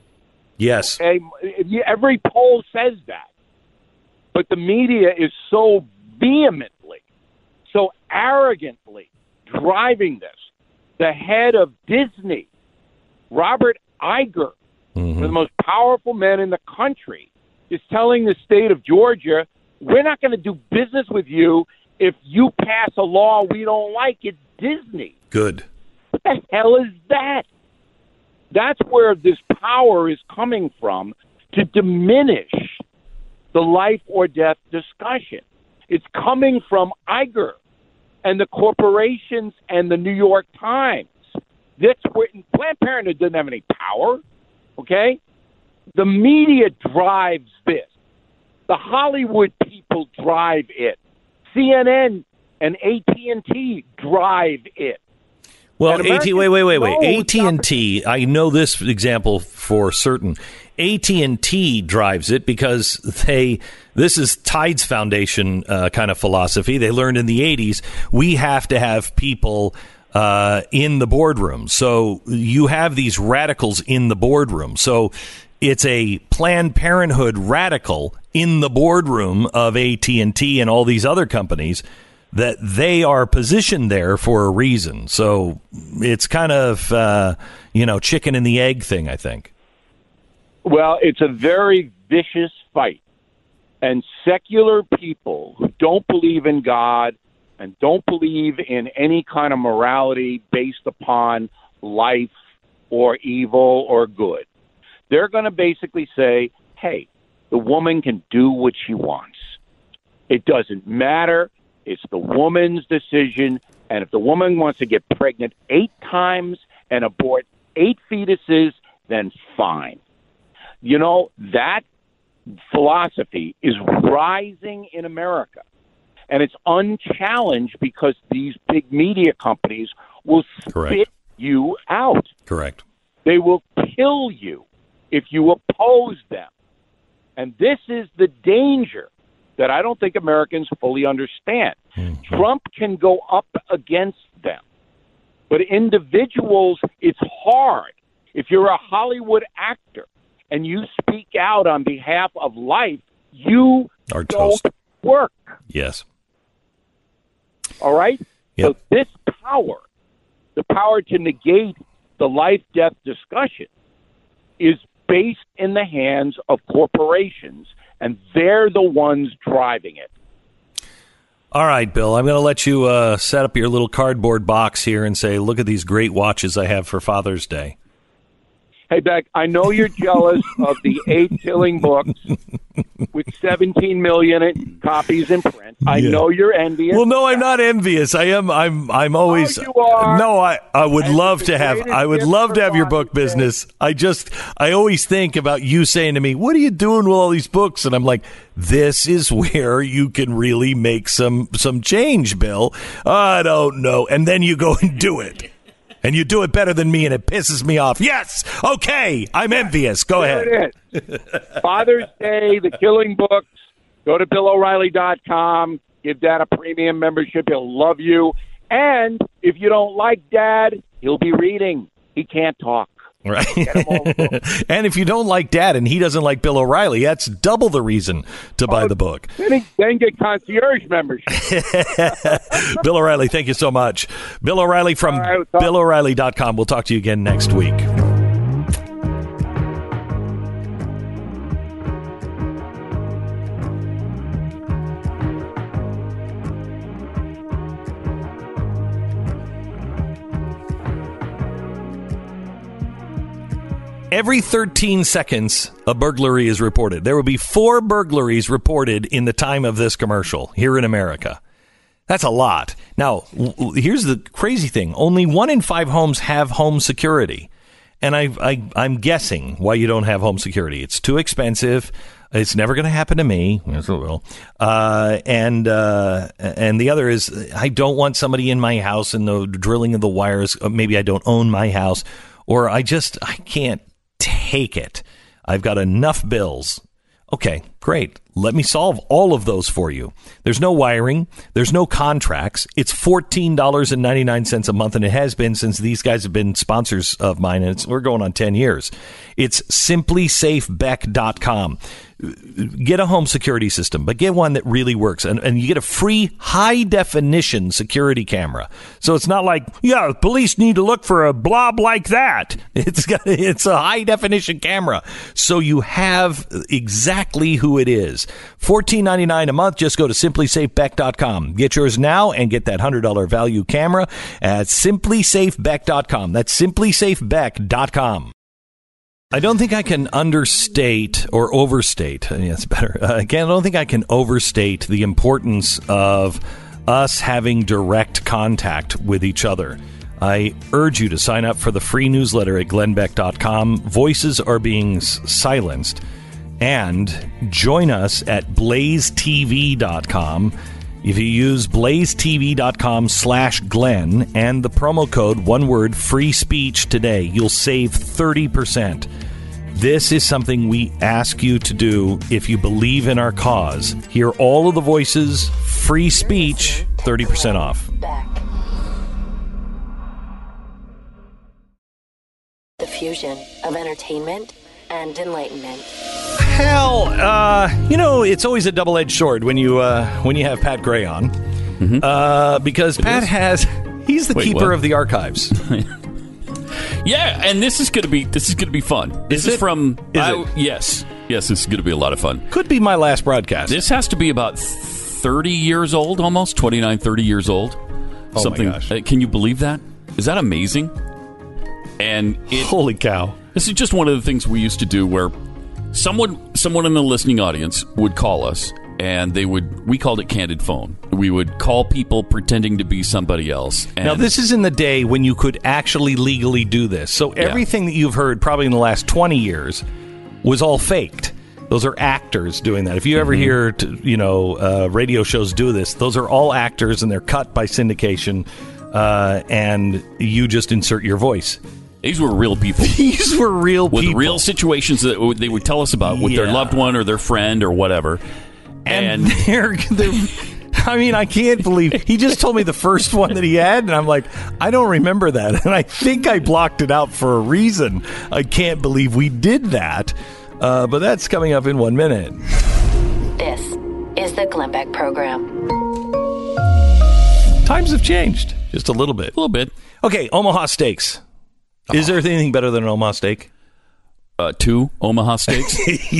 Yes. Okay? Every poll says that. But the media is so vehemently, so arrogantly driving this. The head of Disney, Robert Iger, Mm-hmm. one of the most powerful men in the country, is telling the state of Georgia, we're not going to do business with you if you pass a law we don't like. It's Disney. Good. What the hell is that? That's where this power is coming from to diminish the life or death discussion. It's coming from Iger and the corporations and the New York Times. That's where Planned Parenthood doesn't have any power, okay? The media drives this. The Hollywood people drive it. C N N and A T and T drive it. Well, And A T, wait, wait, wait, wait. Americans know A T and T, I know this example for certain. A T and T drives it because they, this is Tides Foundation uh, kind of philosophy. They learned in the eighties, we have to have people uh, in the boardroom. So you have these radicals in the boardroom. So it's a Planned Parenthood radical in the boardroom of A T and T and all these other companies that they are positioned there for a reason. So it's kind of, uh, you know, chicken and the egg thing, I think. Well, it's a very vicious fight. And secular people who don't believe in God and don't believe in any kind of morality based upon life or evil or good, they're going to basically say, hey, the woman can do what she wants. It doesn't matter. It's the woman's decision. And if the woman wants to get pregnant eight times and abort eight fetuses, then fine. You know, that philosophy is rising in America. And it's unchallenged because these big media companies will Correct. spit you out. Correct. They will kill you if you oppose them. And this is the danger that I don't think Americans fully understand. Mm-hmm. Trump can go up against them. But individuals, it's hard. If you're a Hollywood actor and you speak out on behalf of life, you Are don't toast. work. Yes. All right? Yep. So this power, the power to negate the life-death discussion, is based in the hands of corporations, and they're the ones driving it. All right, Bill, I'm going to let you uh, set up your little cardboard box here and say, look at these great watches I have for Father's Day. Hey, Beck, I know you're jealous of the eight Tilling books with seventeen million copies in print. I Yeah. know you're envious. Well, no, I'm not envious. I am. I'm. I'm always. you are. No, I. I would And love it's to the have. greatest I would gift love for to have your Father's book Day. business. I just. I always think about you saying to me, "What are you doing with all these books?" And I'm like, "This is where you can really make some some change, Bill." I don't know, and then you go and do it. And you do it better than me, and it pisses me off. Yes, okay, I'm envious. Go ahead. There it is. Father's Day, the Killing Books. Go to Bill O'Reilly dot com. Give Dad a premium membership. He'll love you. And if you don't like Dad, he'll be reading. He can't talk. Right. Get him all the books. And if you don't like Dad and he doesn't like Bill O'Reilly, that's double the reason to buy the book. Then, he, then get concierge membership. Bill O'Reilly, thank you so much. Bill O'Reilly from All right, we'll talk- Bill O'Reilly dot com. We'll talk to you again next week. Every thirteen seconds, a burglary is reported. There will be four burglaries reported in the time of this commercial here in America. That's a lot. Now, w- w- here's the crazy thing. Only one in five homes have home security. And I, I, I'm guessing why you don't have home security. It's too expensive. It's never going to happen to me. Yes, it will. Uh, and uh, and the other is I don't want somebody in my house and the drilling of the wires. Maybe I don't own my house. Or I just, I can't take it. I've got enough bills. Okay, great. Let me solve all of those for you. There's no wiring. There's no contracts. It's fourteen dollars and ninety-nine cents a month, and it has been since these guys have been sponsors of mine, and it's, we're going on ten years. It's simply safe beck dot com. Get a home security system, but get one that really works. And, and you get a free high-definition security camera. So it's not like, yeah, police need to look for a blob like that. It's got, it's a high-definition camera. So you have exactly who it is. fourteen ninety-nine a month. Just go to simply safe beck dot com. Get yours now and get that one hundred dollars value camera at simply safe beck dot com. That's simply safe beck dot com. I don't think I can understate or overstate. I mean, that's better. Uh, again, I don't think I can overstate the importance of us having direct contact with each other. I urge you to sign up for the free newsletter at glenn beck dot com. Voices are being s- silenced. And join us at blaze t v dot com. If you use blaze t v dot com slash Glenn and the promo code, one word, free speech today, you'll save thirty percent. This is something we ask you to do if you believe in our cause. Hear all of the voices, free speech, thirty percent off. Back. The fusion of entertainment and enlightenment. Hell, uh, you know, it's always a double-edged sword when you uh, when you have Pat Gray on, Mm-hmm. uh, because Pat is? has he's the Wait, keeper what? of the archives. Yeah, and this is gonna be this is gonna be fun. This Is is, it? from Is I- it? yes, yes. This is gonna be a lot of fun. Could be my last broadcast. This has to be about thirty years old, almost twenty-nine, thirty years old. my Something. gosh. uh, Can you believe that? Is that amazing? And it, Holy cow! this is just one of the things we used to do where someone someone in the listening audience would call us and they would, we called it candid phone. We would call people pretending to be somebody else. And Now, this is in the day when you could actually legally do this. So everything that you've heard probably in the last twenty years was all faked. Those are actors doing that. If you ever Mm-hmm. hear, t- you know, uh, radio shows do this, those are all actors, and they're cut by syndication, uh, and you just insert your voice. These were real people. These were real with people. real situations that w- they would tell us about with their Yeah. loved one or their friend or whatever. And, And, they're, they're, I mean, I can't believe he just told me the first one that he had, and I'm like, I don't remember that, and I think I blocked it out for a reason. I can't believe we did that, uh, but that's coming up in one minute. This is the Glenn Beck Program. Times have changed just a little bit. a little bit. Okay, Omaha Steaks. Is there anything better than an Omaha steak? Uh, two Omaha steaks.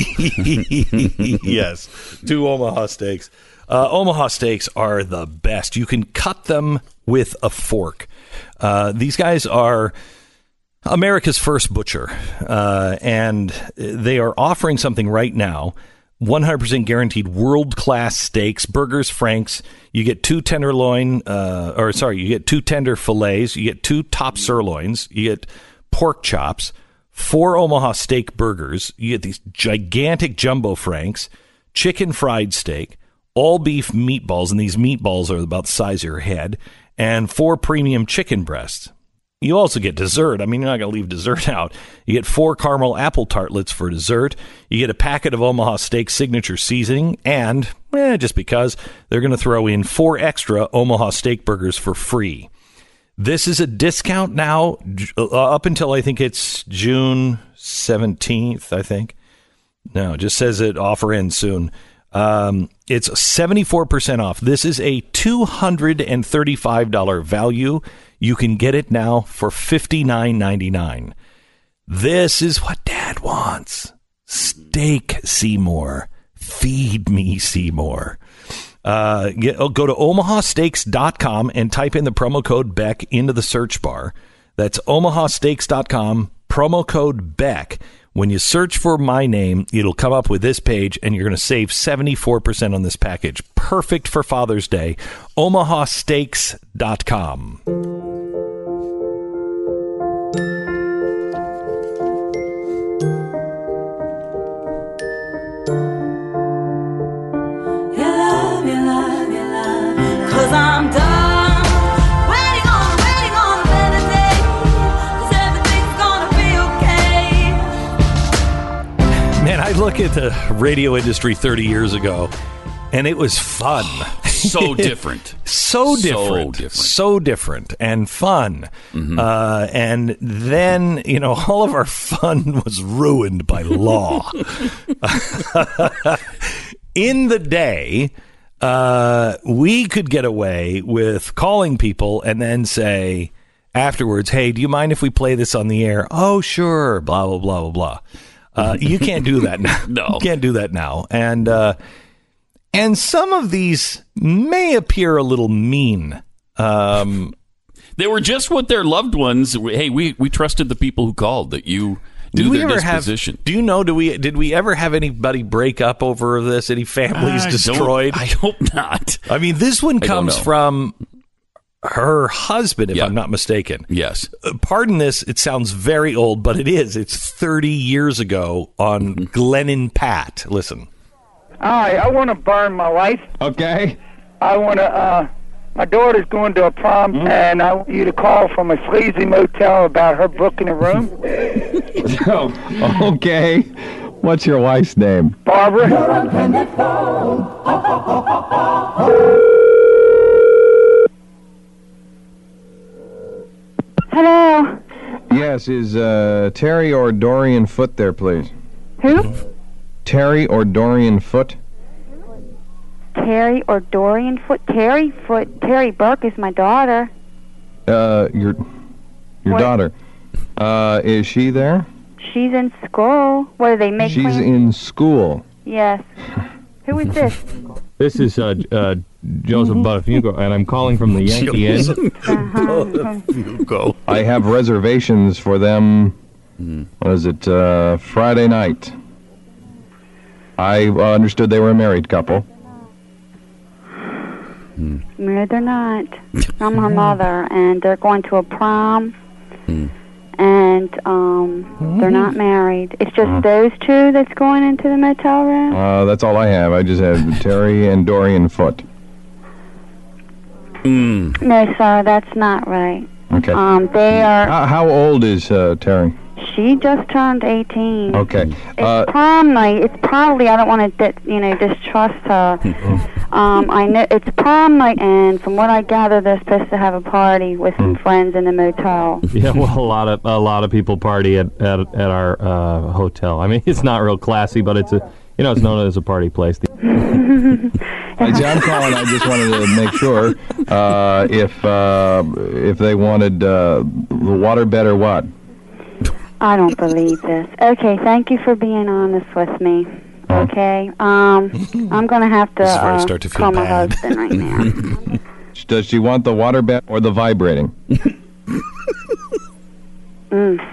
Yes, two Omaha Steaks. Uh, Omaha Steaks are the best. You can cut them with a fork. Uh, these guys are America's first butcher, uh, and they are offering something right now. one hundred percent guaranteed world-class steaks, burgers, franks. You get two tenderloin, uh, or sorry, you get two tender fillets. You get two top sirloins. You get pork chops, four Omaha steak burgers. You get these gigantic jumbo franks, chicken fried steak, all beef meatballs, and these meatballs are about the size of your head, and four premium chicken breasts. You also get dessert. I mean, you're not going to leave dessert out. You get four caramel apple tartlets for dessert. You get a packet of Omaha Steak signature seasoning. And, eh, just because, they're going to throw in four extra Omaha Steak burgers for free. This is a discount now uh, up until I think it's June seventeenth, I think. No, it just says it offer ends soon. Um, it's seventy-four percent off. This is a two hundred thirty-five dollars value. You can get it now for fifty-nine ninety-nine. This is what Dad wants. Steak Seymour. Feed me Seymour. Uh, get, oh, go to omaha steaks dot com and type in the promo code Beck into the search bar. That's omaha steaks dot com, promo code Beck. When you search for my name, it'll come up with this page, and you're going to save seventy-four percent on this package. Perfect for Father's Day. omaha steaks dot com. You love, you love, you love. Cause I'm done waiting on, waiting on a better day. Cause everything's gonna be okay. Man, I look at the radio industry thirty years ago, and it was fun. So different. So So different. different. So different and fun. Uh, and then, you know, all of our fun was ruined by law. In the day, uh, we could get away with calling people and then say afterwards, hey, do you mind if we play this on the air? Oh, sure. Blah, blah, blah, blah, blah. Uh, you can't do that now. No. You can't do that now. And, uh, and some of these may appear a little mean. Um, They were just what their loved ones. Hey, we, we trusted the people who called that you did knew we their ever have? disposition. Do you know? Do we? Did we ever have anybody break up over this? Any families I don't- destroyed? I hope not. I mean, this one don't comes know. from her husband, if Yeah. I'm not mistaken. Yes. Uh, Pardon this, it sounds very old, but it is. It's thirty years ago on Mm-hmm. Glenn and Pat. Listen. Hi, I want to burn my wife. Okay. I want to, uh, my daughter's going to a prom, and I want you to call from a sleazy motel about her booking a room. Oh, okay. What's your wife's name? Barbara? Hello. Yes, is uh, Terry or Dorian Foot there, please? Who? Terry or Dorian Foot? Terry or Dorian Foot? Terry Foot. Terry Burke is my daughter. Uh, your your What? daughter. Uh, is she there? She's in school. What do they make? She's plans? in school. Yes. Who is this? This is uh, uh, Joseph Buttafuoco, and I'm calling from the Yankee Inn. Uh-huh. Go. I have reservations for them. What is it? Uh, Friday night. I uh, understood they were a married couple. Hmm. No, they're not. I'm her mother, and they're going to a prom, Hmm. and um, they're not married. It's just Uh. those two that's going into the motel room? Uh, that's all I have. I just have Terry and Dorian Foote. Mm. No, sir, that's not right. Okay. Um, they are... How, how old is uh, Terry? She just turned eighteen. Okay. It's Uh, prom night. It's probably, I don't want to, you know, distrust her. um, I know it's prom night, and from what I gather, they're supposed to have a party with some friends in the motel. Yeah, well, a lot of a lot of people party at at, at our uh, hotel. I mean, it's not real classy, but it's a you know it's known as a party place. Hey, John calling. I just wanted to make sure uh, if uh, if they wanted uh, the water bed or what. I don't believe this. Okay, thank you for being honest with me. Okay, um, I'm gonna have to, This is where I uh, start to feel call my bad. husband right now. Does she want the water bed or the vibrating? mm.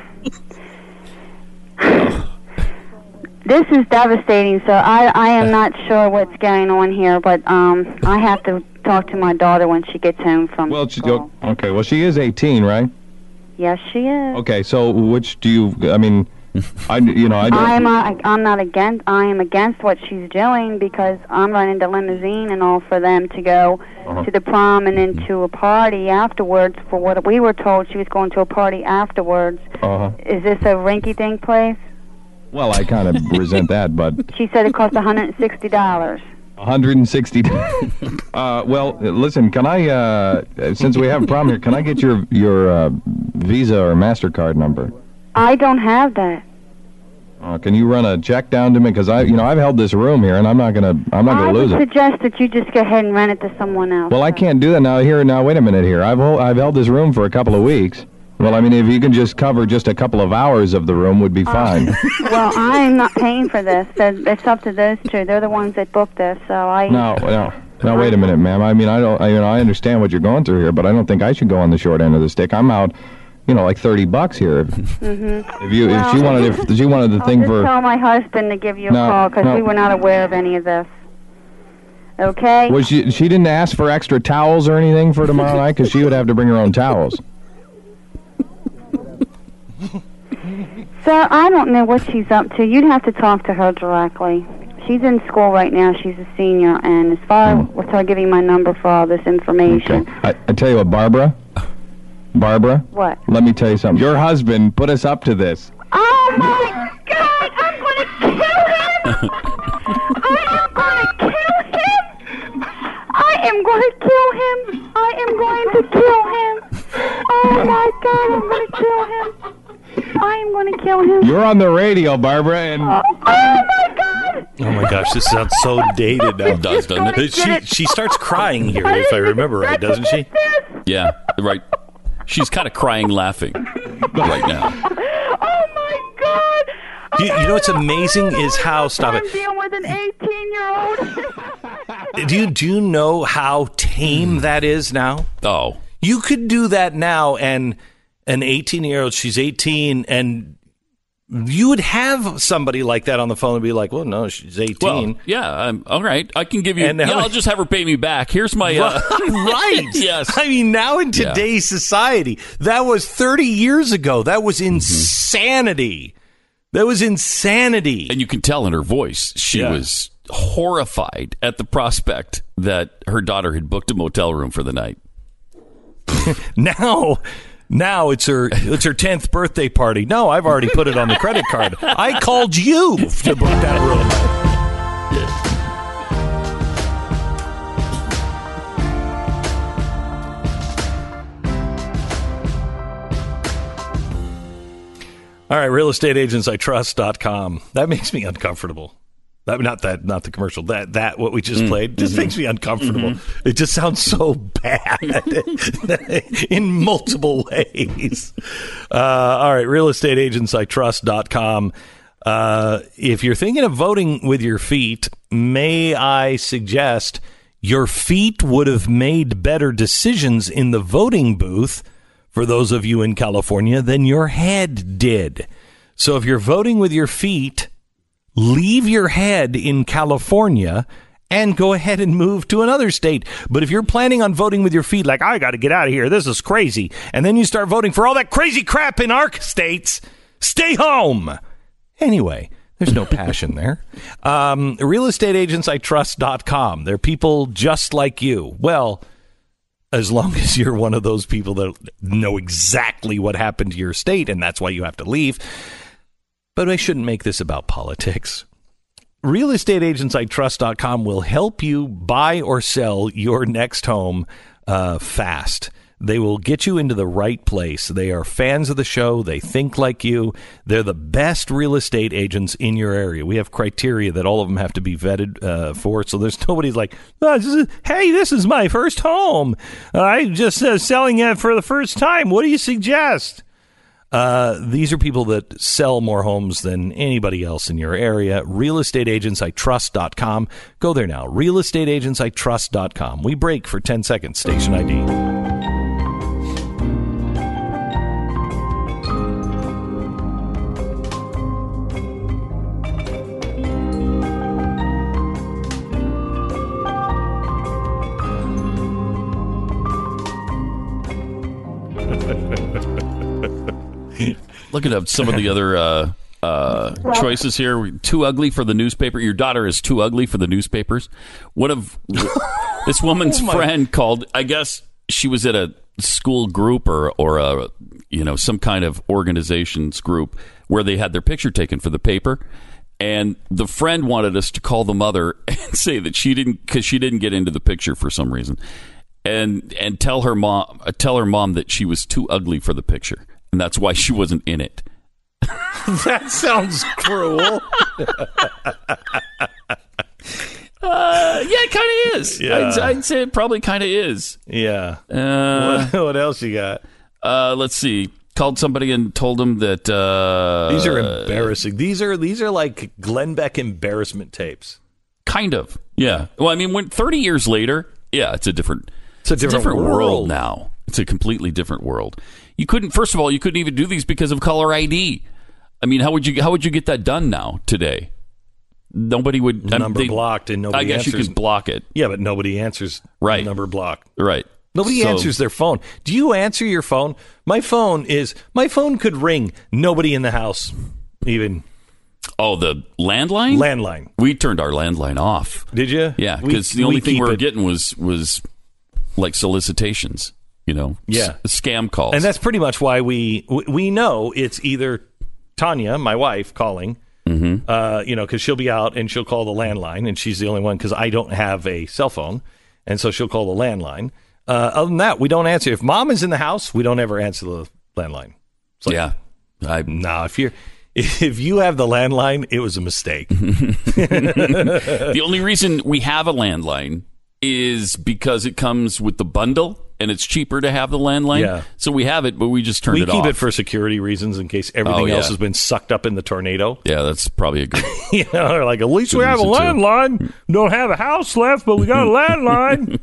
This is devastating. So I, I am not sure what's going on here, but um, I have to talk to my daughter when she gets home from Well, she, school. okay. Well, she is eighteen, right? Yes, she is. Okay. So, which do you? I mean, I you know I don't. I'm uh, I'm not against. I am against what she's doing because I'm running the limousine and all for them to go Uh-huh. to the prom and then to a party afterwards. For what we were told, she was going to a party afterwards. Uh-huh. Is this a rinky-dink place? Well, I kind of resent that, but She said it cost one hundred and sixty dollars. one hundred sixty. uh, well, listen. Can I? Uh, since we have a problem here, can I get your your uh, Visa or MasterCard number? I don't have that. Uh, can you run a check down to me? Because I, you know, I've held this room here, and I'm not gonna, I'm not I gonna would lose it. suggest that you just go ahead and rent it to someone else. Well, I can't do that now. Here, now, wait a minute here. I've hol- I've held this room for a couple of weeks. Well, I mean, if you can just cover just a couple of hours of the room, would be fine. Well, I'm not paying for this. So it's up to those two. They're the ones that booked this. So I. no, no, no. Wait a minute, ma'am. I mean, I don't, I, you know, I understand what you're going through here, but I don't think I should go on the short end of the stick. I'm out, you know, like thirty bucks here. If, Mm-hmm. if you, Well, if she wanted, if she wanted the I'll thing just for. tell my husband to give you a No, call because no. we were not aware of any of this. Okay? Was she? She didn't ask for extra towels or anything for tomorrow night, because she would have to bring her own towels. Sir, I don't know what she's up to. You'd have to talk to her directly. She's in school right now. She's a senior, and as far as with her giving my number for all this information. Okay. I, I tell you what, Barbara. Barbara. What? Let me tell you something. Your husband put us up to this. Oh my God! I'm going to kill him! I am going to kill him! I am going to kill him! I am going to kill him! Oh my God! I'm going to kill him! I am going to kill him! You're on the radio, Barbara, and. Oh, oh my God! Oh my gosh, this sounds so dated now. It does, doesn't it? She she starts crying here, if I remember right, doesn't she? Yeah, right. She's kind of crying, laughing right now. Oh my God! You, you know what's amazing is how stop I'm it. dealing with an eighteen-year-old. Do you do you know how tame that is now? Oh, you could do that now, and an eighteen-year-old, she's eighteen, and you would have somebody like that on the phone and be like, "Well, no, she's eighteen." Well, yeah, I'm, all right. I can give you. And Yeah, now- I'll just have her pay me back. Here's my. Uh, right. Yes. I mean, now in today's society, that was thirty years ago. That was insanity. That was insanity. And you can tell in her voice, she Yeah. was horrified at the prospect that her daughter had booked a motel room for the night. Now, now it's her it's her tenth birthday party. No, I've already put it on the credit card. I called you to book that room. All right, real estate agents I trust dot com. That makes me uncomfortable. That, not that, not the commercial. That, that what we just Mm. played just Mhm. makes me uncomfortable. Mhm. It just sounds so bad in multiple ways. Uh, all right, real estate agents I trust dot com. Uh, if you're thinking of voting with your feet, may I suggest your feet would have made better decisions in the voting booth for those of you in California than your head did. So if you're voting with your feet, leave your head in California and go ahead and move to another state. But if you're planning on voting with your feet, like, I got to get out of here, this is crazy, and then you start voting for all that crazy crap in our states, stay home. Anyway, there's no passion there. Um, real estate agents I trust dot com. They're people just like you. Well, as long as you're one of those people that know exactly what happened to your state, and that's why you have to leave. But I shouldn't make this about politics. real estate agents I trust dot com will help you buy or sell your next home uh, fast. They will get you into the right place. They are fans of the show. They think like you. They're the best real estate agents in your area. We have criteria that all of them have to be vetted uh, for. So there's nobody's like, oh, this is, hey, this is my first home. I'm just uh, selling it for the first time. What do you suggest? Uh, these are people that sell more homes than anybody else in your area. real estate agents I trust dot com. Go there now. real estate agents I trust dot com. We break for ten seconds. Station I D. Looking at some of the other uh, uh, choices here. Too ugly for the newspaper. Your daughter is too ugly for the newspapers. One of this woman's oh friend called, I guess she was at a school group or, or a, you know, some kind of organization's group where they had their picture taken for the paper. And the friend wanted us to call the mother and say that she didn't, because she didn't get into the picture for some reason, and and tell her mom, uh, tell her mom that she was too ugly for the picture. And that's why she wasn't in it. That sounds cruel. uh, yeah, it kind of is. Yeah. I'd, I'd say it probably kind of is. Yeah. Uh, what, what else you got? Uh, let's see. Called somebody and told them that uh, these are embarrassing. These are these are like Glenn Beck embarrassment tapes. Kind of. Yeah. Well, I mean, when thirty years later, yeah, it's a different. It's a different, it's a different world. world now. It's a completely different world. You couldn't. First of all, you couldn't even do these because of caller I D. I mean, how would you how would you get that done now today? Nobody would number they, blocked and nobody. I guess answers. you could block it. Yeah, but nobody answers. Right, number blocked. Right. Nobody so, answers their phone. Do you answer your phone? My phone is my phone could ring. Nobody in the house, even. Oh, the landline. Landline. We turned our landline off. Did you? Yeah, because the only we thing we were it. getting was was like solicitations. You know, yeah, s- scam calls, and that's pretty much why we we know it's either Tanya, my wife, calling. Mm-hmm. Uh, you know, because she'll be out and she'll call the landline, and she's the only one because I don't have a cell phone, and so she'll call the landline. Uh, other than that, we don't answer. If mom is in the house, we don't ever answer the landline. It's like, yeah, I nah. If you're if you have the landline, it was a mistake. The only reason we have a landline is because it comes with the bundle. And it's cheaper to have the landline. Yeah. So we have it, but we just turn we it off. We keep it for security reasons in case everything oh, yeah. else has been sucked up in the tornado. Yeah, that's probably a good... you know, they're like, at least we have a landline. Don't have a house left, but we got a landline.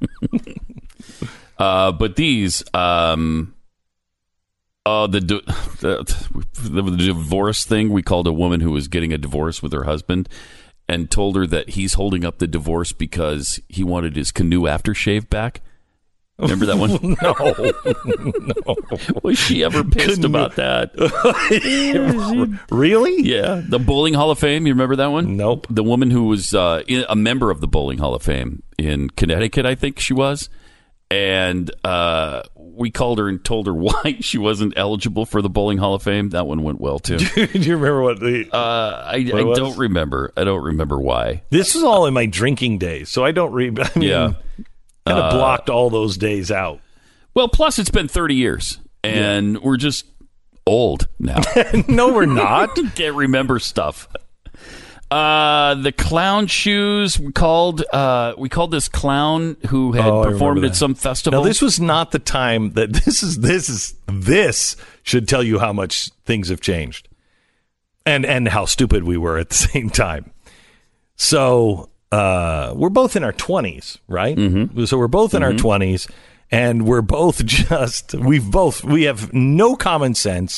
uh, but these... Um, uh, the, the, the, the divorce thing, we called a woman who was getting a divorce with her husband and told her that he's holding up the divorce because he wanted his canoe aftershave back. Remember that one? No. No. Was she ever pissed Couldn't about that? Really? Yeah. The Bowling Hall of Fame. You remember that one? Nope. The woman who was uh, in, a member of the Bowling Hall of Fame in Connecticut, I think she was. And uh, we called her and told her why she wasn't eligible for the Bowling Hall of Fame. That one went well, too. Do you remember what the... Uh, I, I don't remember. I don't remember why. This was all in my drinking days, so I don't... Re- I mean, yeah. kind of uh, blocked all those days out. Well, plus it's been thirty years, and yeah. we're just old now. No, we're not. Can't remember stuff. Uh, the clown shoes we called. Uh, we called this clown who had oh, performed at some festival. Now, this was not the time that this is. This is this should tell you how much things have changed, and and how stupid we were at the same time. So. Uh, we're both in our twenties, right? Mm-hmm. So we're both in mm-hmm. our twenties, and we're both just, we've both, we have no common sense.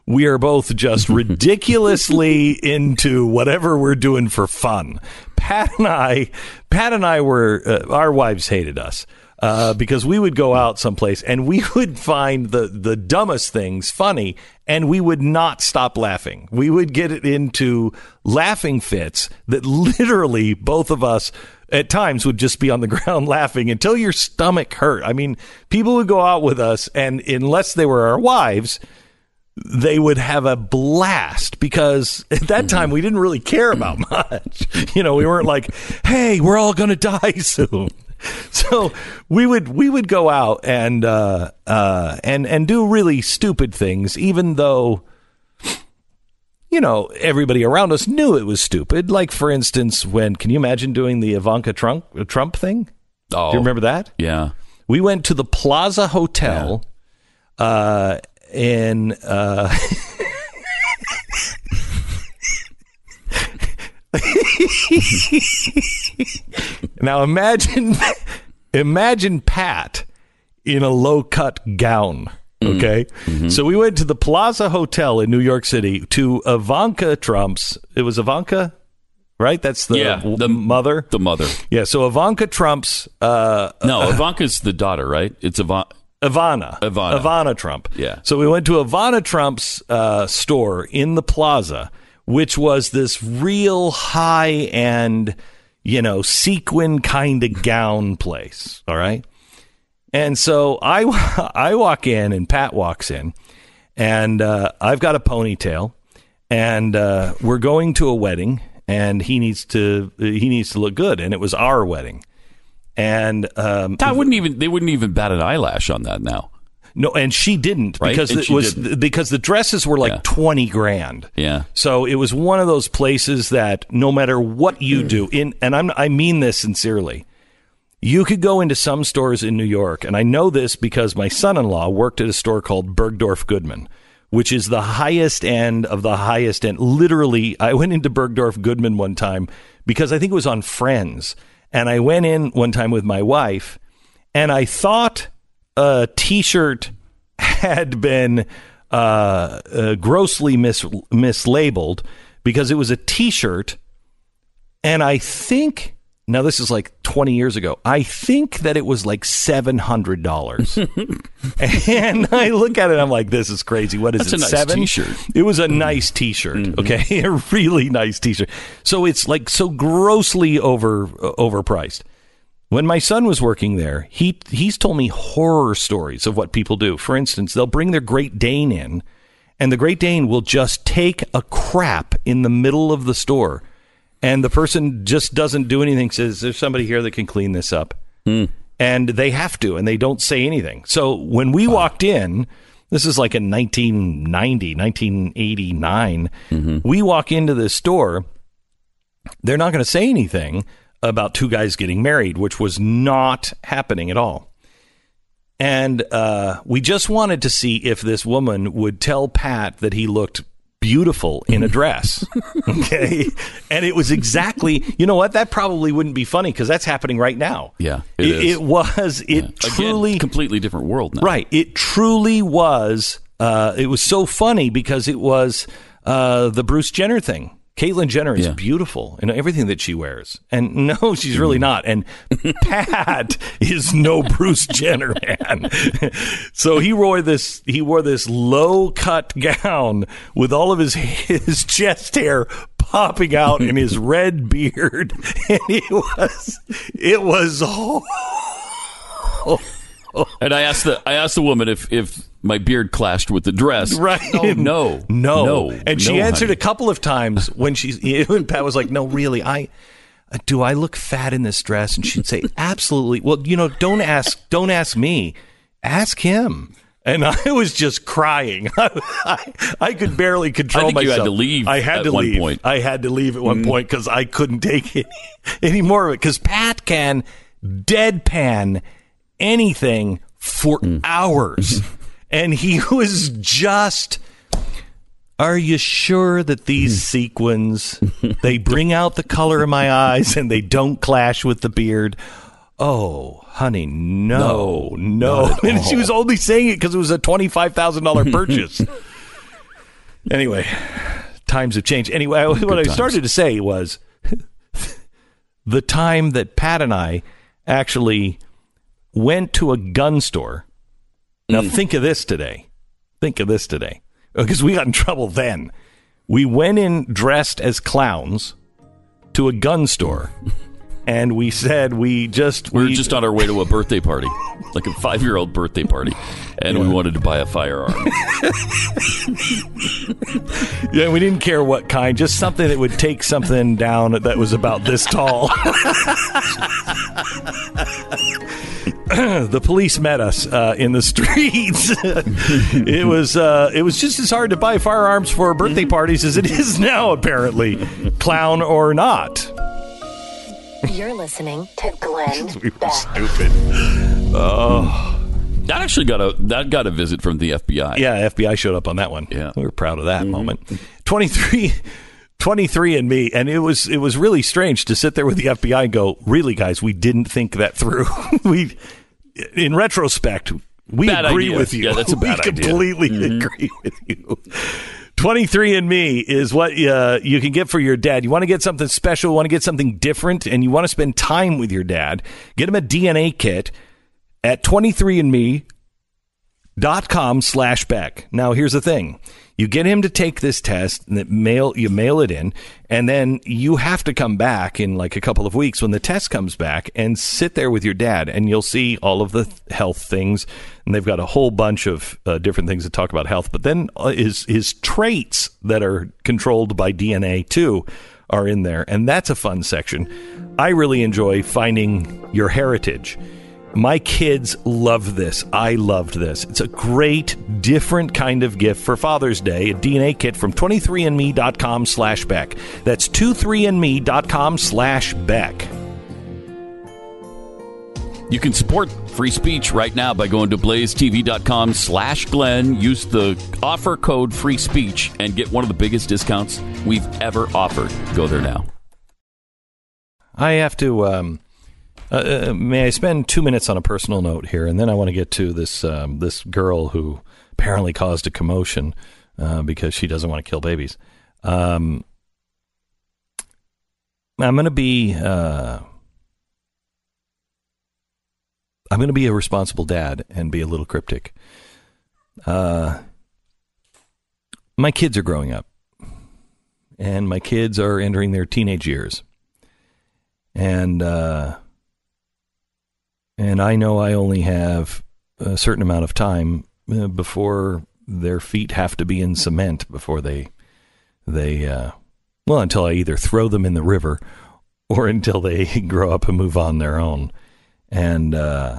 we are both just ridiculously into whatever we're doing for fun. Pat and I, Pat and I were, uh, our wives hated us. Uh, because we would go out someplace and we would find the, the dumbest things funny and we would not stop laughing. We would get into laughing fits that literally both of us at times would just be on the ground laughing until your stomach hurt. I mean, people would go out with us and unless they were our wives, they would have a blast because at that time we didn't really care about much. You know, we weren't like, hey, we're all going to die soon. So we would we would go out and uh, uh, and and do really stupid things, even though, you know, everybody around us knew it was stupid. Like, for instance, when can you imagine doing the Ivanka Trump Trump thing? Oh, do you remember that? Yeah, we went to the Plaza Hotel yeah. uh, in. Uh, Now imagine imagine Pat in a low-cut gown, okay? Mm-hmm. So we went to the Plaza Hotel in New York City to Ivanka Trump's, it was Ivanka, right? That's the, yeah, the mother? The mother. Yeah, so Ivanka Trump's... Uh, no, uh, Ivanka's the daughter, right? It's Ivan- Ivana. Ivana. Ivana Trump. Yeah. So we went to Ivana Trump's uh, store in the Plaza, which was this real high-end, you know, sequin kind of gown place, all right? And so I, I walk in, and Pat walks in, and uh, I've got a ponytail, and uh, we're going to a wedding, and he needs to he needs to look good, and it was our wedding. And um, that wouldn't even they wouldn't even bat an eyelash on that now. No, and she didn't right? because and it was didn't. because the dresses were like yeah. twenty grand. Yeah. So it was one of those places that no matter what you do in, and I'm I mean this sincerely, you could go into some stores in New York, and I know this because my son-in-law worked at a store called Bergdorf Goodman, which is the highest end of the highest end. Literally, I went into Bergdorf Goodman one time because I think it was on Friends, and I went in one time with my wife, and I thought a T-shirt had been uh, uh, grossly mis- mislabeled because it was a T-shirt, and I think, now this is like twenty years ago, I think that it was like seven hundred dollars. And I look at it, I'm like, this is crazy. What is That's it, a nice seven? T-shirt. It was a nice T-shirt, Mm-hmm. okay? A really nice T-shirt. So it's like so grossly over uh, overpriced. When my son was working there, he he's told me horror stories of what people do. For instance, they'll bring their Great Dane in, and the Great Dane will just take a crap in the middle of the store, and the person just doesn't do anything, says, there's somebody here that can clean this up. Mm. And they have to, and they don't say anything. So when we walked in, this is like in nineteen ninety, nineteen eighty-nine, mm-hmm. we walk into this store, they're not going to say anything about two guys getting married, which was not happening at all. And uh, we just wanted to see if this woman would tell Pat that he looked beautiful in a dress. Okay. And it was exactly, you know what? That probably wouldn't be funny because that's happening right now. Yeah. It, it, is. it was, it yeah. truly. Again, completely different world now. Right. It truly was. Uh, it was so funny because it was uh, the Bruce Jenner thing. Caitlyn Jenner is yeah. beautiful in everything that she wears. And no, she's really not. And Pat is no Bruce Jenner, man. So he wore this he wore this low-cut gown with all of his his chest hair popping out in his red beard. And it was it was oh, oh, oh. And I asked the I asked the woman if if my beard clashed with the dress. Right. Oh, no. No. No. And she no, answered honey. a couple of times when she, and Pat was like, no, really, I, do I look fat in this dress? And she'd say, absolutely. Well, you know, don't ask, don't ask me, ask him. And I was just crying. I, I could barely control I think myself. you had to leave I had at to one leave. point. I had to leave at one Mm. point because I couldn't take it any more of it. Because Pat can deadpan anything for Mm. hours. And he was just, are you sure that these sequins, they bring out the color in my eyes and they don't clash with the beard? Oh, honey, no, no. not at And she all. was only saying it because it was a twenty-five thousand dollars purchase. Anyway, times have changed. Anyway, what I times. started to say was the time that Pat and I actually went to a gun store. Now, Mm. think of this today. Think of this today. Because we got in trouble then. We went in dressed as clowns to a gun store. And we said we just... We were just on our way to a birthday party, like a five-year-old birthday party, and we wanted to buy a firearm. Yeah, we didn't care what kind, just something that would take something down that was about this tall. The police met us uh, in the streets. It was uh, it was just as hard to buy firearms for birthday parties as it is now, apparently, clown or not. You're listening to Glenn We were Beck. stupid. Oh. That actually got a that got a visit from the F B I. Yeah, F B I showed up on that one. Yeah. We were proud of that moment. twenty-three, twenty-three and me, and it was it was really strange to sit there with the F B I and go, really, guys, we didn't think that through. we, in retrospect, we Bad agree idea. with you. Yeah, that's a bad we idea. completely agree with you. twenty-three and me is what uh, you can get for your dad. You want to get something special, want to get something different, and you want to spend time with your dad. Get him a D N A kit at twenty-three and me dot com slash Beck. Now, here's the thing. You get him to take this test, and it mail you mail it in, and then you have to come back in like a couple of weeks when the test comes back and sit there with your dad, and you'll see all of the health things, and they've got a whole bunch of uh, different things that talk about health, but then uh, his, his traits that are controlled by D N A too are in there, and that's a fun section. I really enjoy finding your heritage. My kids love this. I loved this. It's a great, different kind of gift for Father's Day. A D N A kit from twenty-three and me dot com slash Beck. That's twenty-three and me dot com slash Beck. You can support free speech right now by going to blaze t v dot com slash Glenn. Use the offer code free speech and get one of the biggest discounts we've ever offered. Go there now. I have to... Um, Uh, may I spend two minutes on a personal note here, and then I want to get to this um, this girl who apparently caused a commotion uh, because she doesn't want to kill babies. Um, I'm going to be uh, I'm going to be a responsible dad and be a little cryptic. Uh, my kids are growing up, and my kids are entering their teenage years, and uh, And I know I only have a certain amount of time uh, before their feet have to be in cement before they, they, uh, well, until I either throw them in the river or until they grow up and move on their own. And uh,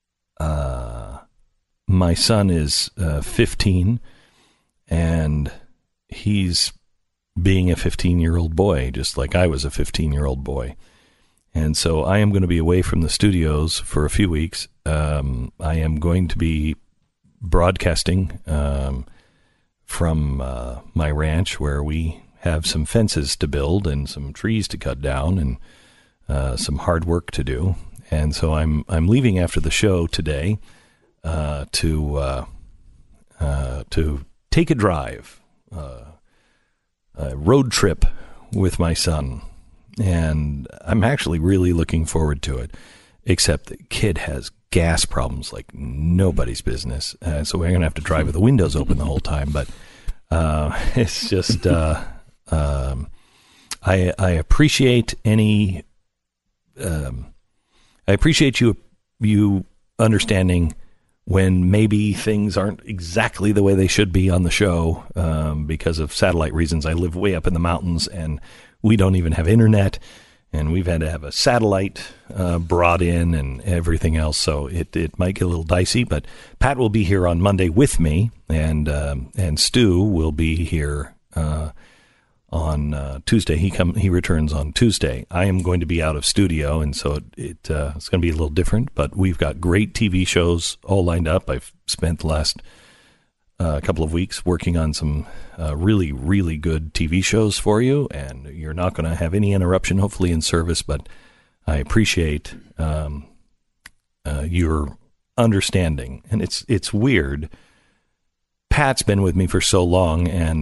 uh, my son is uh, fifteen, and he's being a fifteen-year-old boy, just like I was a fifteen-year-old boy. And so I am going to be away from the studios for a few weeks. Um, I am going to be broadcasting um, from uh, my ranch, where we have some fences to build and some trees to cut down and uh, some hard work to do. And so I'm I'm leaving after the show today uh, to uh, uh, to take a drive, uh, a road trip with my son. And I'm actually really looking forward to it, except the kid has gas problems like nobody's business. Uh, so we're going to have to drive with the windows open the whole time. But uh, it's just, uh, um, I, I appreciate any, um, I appreciate you, you understanding when maybe things aren't exactly the way they should be on the show um, because of satellite reasons. I live way up in the mountains, and we don't even have internet, and we've had to have a satellite uh, brought in and everything else. So it, it might get a little dicey, but Pat will be here on Monday with me, and um, and Stu will be here uh, on uh, Tuesday. He come he returns on Tuesday. I am going to be out of studio, and so it, it uh, it's going to be a little different. But we've got great T V shows all lined up. I've spent the last a uh, couple of weeks working on some uh, really, really good T V shows for you, and you're not going to have any interruption, hopefully, in service, but I appreciate um, uh, your understanding. And it's it's weird. Pat's been with me for so long, and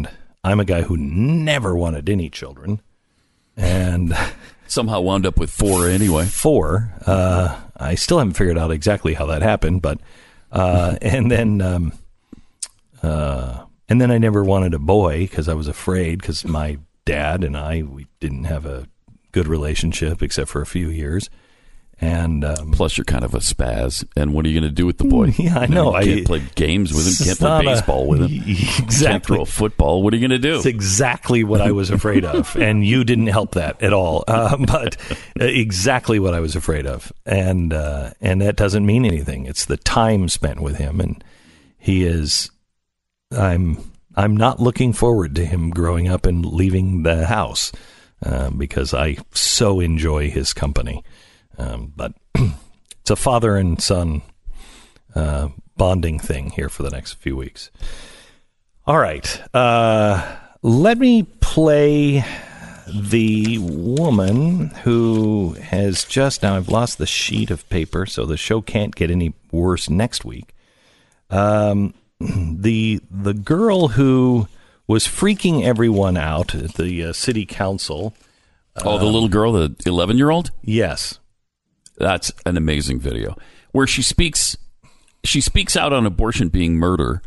I'm a guy who never wanted any children, and somehow wound up with four anyway. Four. Uh, I still haven't figured out exactly how that happened, but uh, and then um, uh, and then I never wanted a boy because I was afraid because my dad and I we didn't have a good relationship except for a few years. And um, plus, you're kind of a spaz. And what are you going to do with the boy? Yeah, I know. You can't I play games with him. Can't play baseball a, with him. Exactly. Can't throw a football. What are you going to do? It's exactly what I was afraid of, and you didn't help that at all. Uh, but exactly what I was afraid of, and uh, and that doesn't mean anything. It's the time spent with him, and he is. I'm I'm not looking forward to him growing up and leaving the house uh, because I so enjoy his company. Um, but it's a father and son uh, bonding thing here for the next few weeks. All right. Uh, let me play the woman who has just, now I've lost the sheet of paper, so the show can't get any worse next week. Um, the, the girl who was freaking everyone out at the uh, city council. Oh, the little girl, the eleven-year-old? Yes. That's an amazing video where she speaks she speaks out on abortion being murder,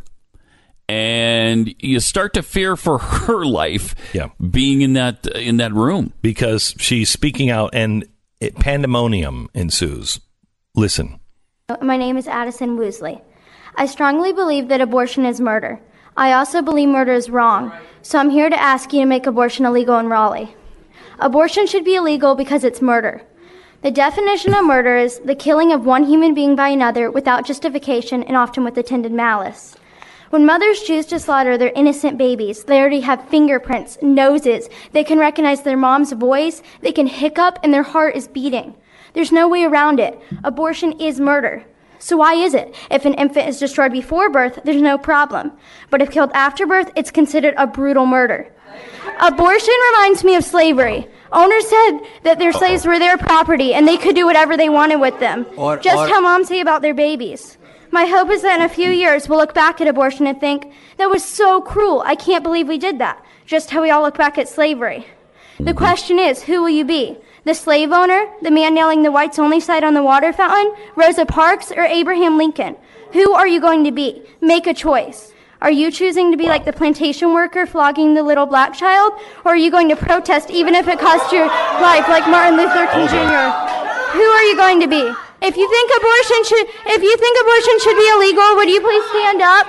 and you start to fear for her life yeah. being in that in that room because she's speaking out and it, pandemonium ensues. Listen. My name is Addison Woosley. I strongly believe that abortion is murder. I also believe murder is wrong, so I'm here to ask you to make abortion illegal in Raleigh. Abortion should be illegal because it's murder. The definition of murder is the killing of one human being by another without justification and often with intended malice. When mothers choose to slaughter their innocent babies, they already have fingerprints, noses, they can recognize their mom's voice, they can hiccup, and their heart is beating. There's no way around it. Abortion is murder. So why is it? If an infant is destroyed before birth, there's no problem. But if killed after birth, it's considered a brutal murder. Abortion reminds me of slavery. Owners said that their slaves were their property and they could do whatever they wanted with them. Or, just or, how moms say about their babies. My hope is that in a few years we'll look back at abortion and think, that was so cruel, I can't believe we did that. Just how we all look back at slavery. The question is, who will you be? The slave owner, the man nailing the whites only sign on the water fountain, Rosa Parks, or Abraham Lincoln? Who are you going to be? Make a choice. Are you choosing to be like the plantation worker flogging the little black child? Or are you going to protest even if it costs your life like Martin Luther King Junior? Who are you going to be? If you think abortion should, if you think abortion should be illegal, would you please stand up?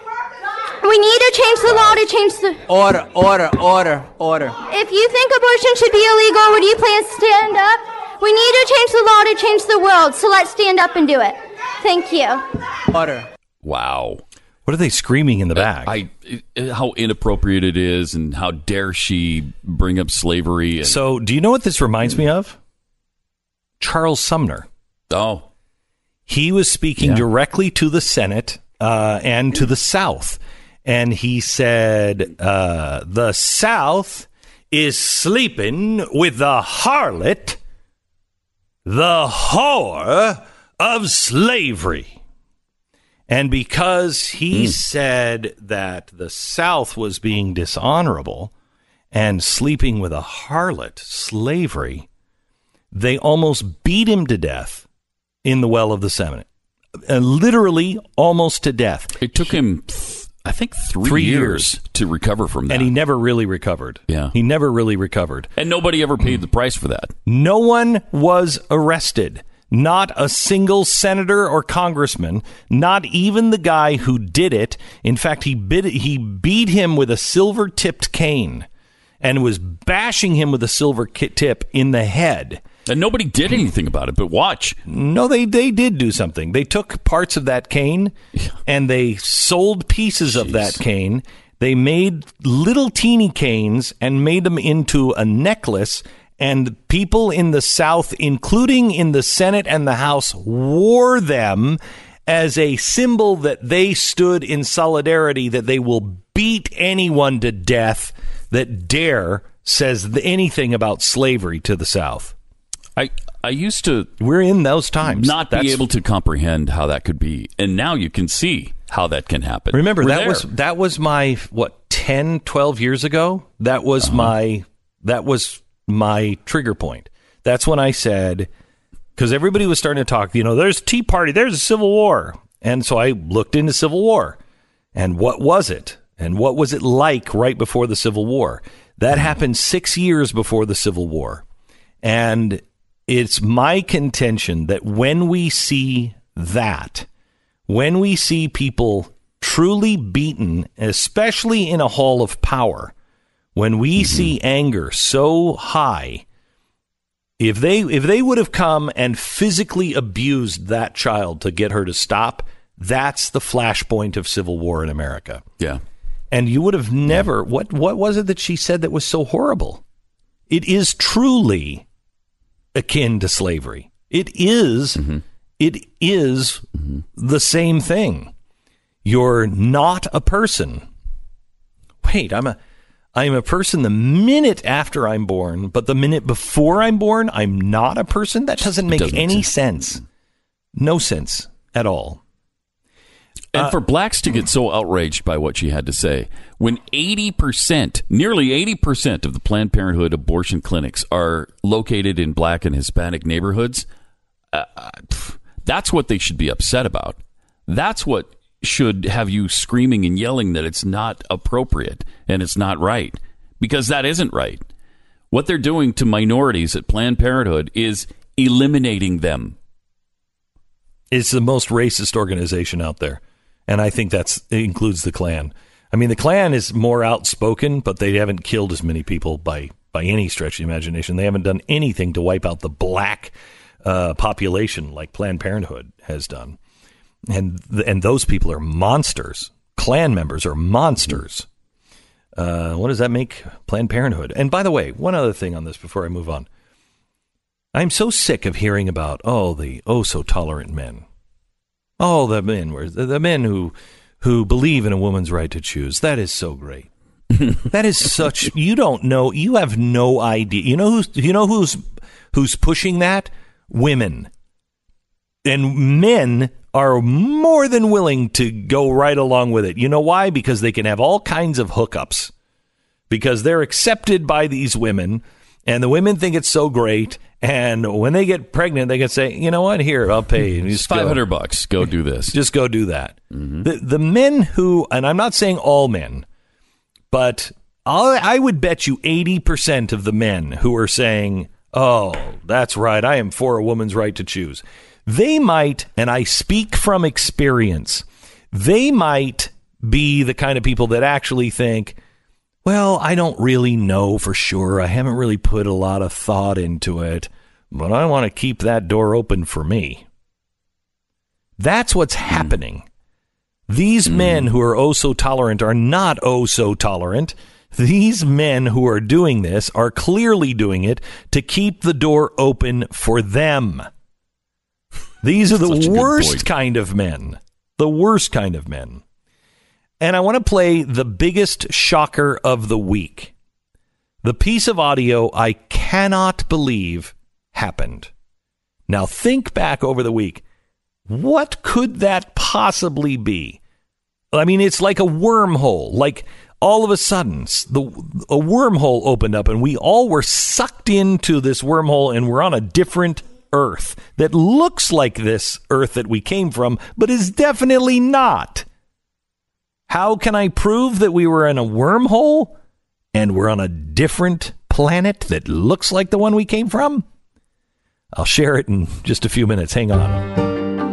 We need to change the law to change the... Order, order, order, order. If you think abortion should be illegal, would you please stand up? We need to change the law to change the world, so let's stand up and do it. Thank you. Order. Wow. What are they screaming in the back? I, I, how inappropriate it is, and how dare she bring up slavery. And... So, do you know what this reminds me of? Charles Sumner. Oh. He was speaking yeah. directly to the Senate uh, and to the South. And he said, uh, the South is sleeping with the harlot, the whore of slavery. And because he mm. said that the South was being dishonorable and sleeping with a harlot, slavery, they almost beat him to death in the well of the Senate. Uh, literally almost to death. It took him... I think three, three years, years to recover from that. And he never really recovered. Yeah. He never really recovered. And nobody ever paid the price for that. No one was arrested. Not a single senator or congressman. Not even the guy who did it. In fact, he, bit, he beat him with a silver-tipped cane and was bashing him with a silver tip in the head. And nobody did anything about it, but watch. No, they, they did do something. They took parts of that cane and they sold pieces Jeez. of that cane. They made little teeny canes and made them into a necklace. And people in the South, including in the Senate and the House, wore them as a symbol that they stood in solidarity, that they will beat anyone to death that dare says anything about slavery to the South. I, I used to... We're in those times. Not That's, be able to comprehend how that could be. And now you can see how that can happen. Remember, We're that there. was that was my, what, ten, twelve years ago? That was uh-huh. my that was my trigger point. That's when I said, because everybody was starting to talk, you know, there's Tea Party, there's a Civil War. And so I looked into Civil War. And what was it? And what was it like right before the Civil War? That happened six years before the Civil War. And it's my contention that when we see that, when we see people truly beaten, especially in a hall of power, when we mm-hmm. see anger so high, if they if they would have come and physically abused that child to get her to stop, that's the flashpoint of Civil War in America. Yeah. And you would have never, yeah. what what was it that she said that was so horrible? It is truly akin to slavery. It is, mm-hmm. it is mm-hmm. the same thing. You're not a person. Wait, I'm a, I'm a person the minute after I'm born, but the minute before I'm born, I'm not a person? That doesn't make doesn't any sense. sense. No sense at all. And uh, for blacks to get so outraged by what she had to say, when eighty percent, nearly eighty percent of the Planned Parenthood abortion clinics are located in black and Hispanic neighborhoods, uh, pff, that's what they should be upset about. That's what should have you screaming and yelling that it's not appropriate and it's not right, because that isn't right. What they're doing to minorities at Planned Parenthood is eliminating them. It's the most racist organization out there. And I think that's it includes the Klan. I mean, the Klan is more outspoken, but they haven't killed as many people by, by any stretch of the imagination. They haven't done anything to wipe out the black uh, population like Planned Parenthood has done. And and those people are monsters. Klan members are monsters. Uh, what does that make Planned Parenthood? And by the way, one other thing on this before I move on. I'm so sick of hearing about, oh, the oh so tolerant men. Oh, the men were the men who who believe in a woman's right to choose. That is so great. That is such. You don't know. You have no idea. You know who's you know who's who's pushing that? Women. And men are more than willing to go right along with it. You know why? Because they can have all kinds of hookups. Because they're accepted by these women, and the women think it's so great. And when they get pregnant, they can say, you know what, here, I'll pay you. Just five hundred bucks. Go do this. Just go do that. Mm-hmm. The, the men who, and I'm not saying all men, but I'll, I would bet you eighty percent of the men who are saying, oh, that's right, I am for a woman's right to choose. They might, and I speak from experience, they might be the kind of people that actually think, well, I don't really know for sure. I haven't really put a lot of thought into it, but I want to keep that door open for me. That's what's mm. happening. These mm. men who are oh so tolerant are not oh so tolerant. These men who are doing this are clearly doing it to keep the door open for them. These are the worst kind of men. The worst kind of men. And I want to play the biggest shocker of the week. The piece of audio I cannot believe happened. Now think back over the week. What could that possibly be? I mean, it's like a wormhole. Like all of a sudden, the a wormhole opened up and we all were sucked into this wormhole and we're on a different Earth that looks like this Earth that we came from, but is definitely not. How can I prove that we were in a wormhole and we're on a different planet that looks like the one we came from? I'll share it in just a few minutes. Hang on.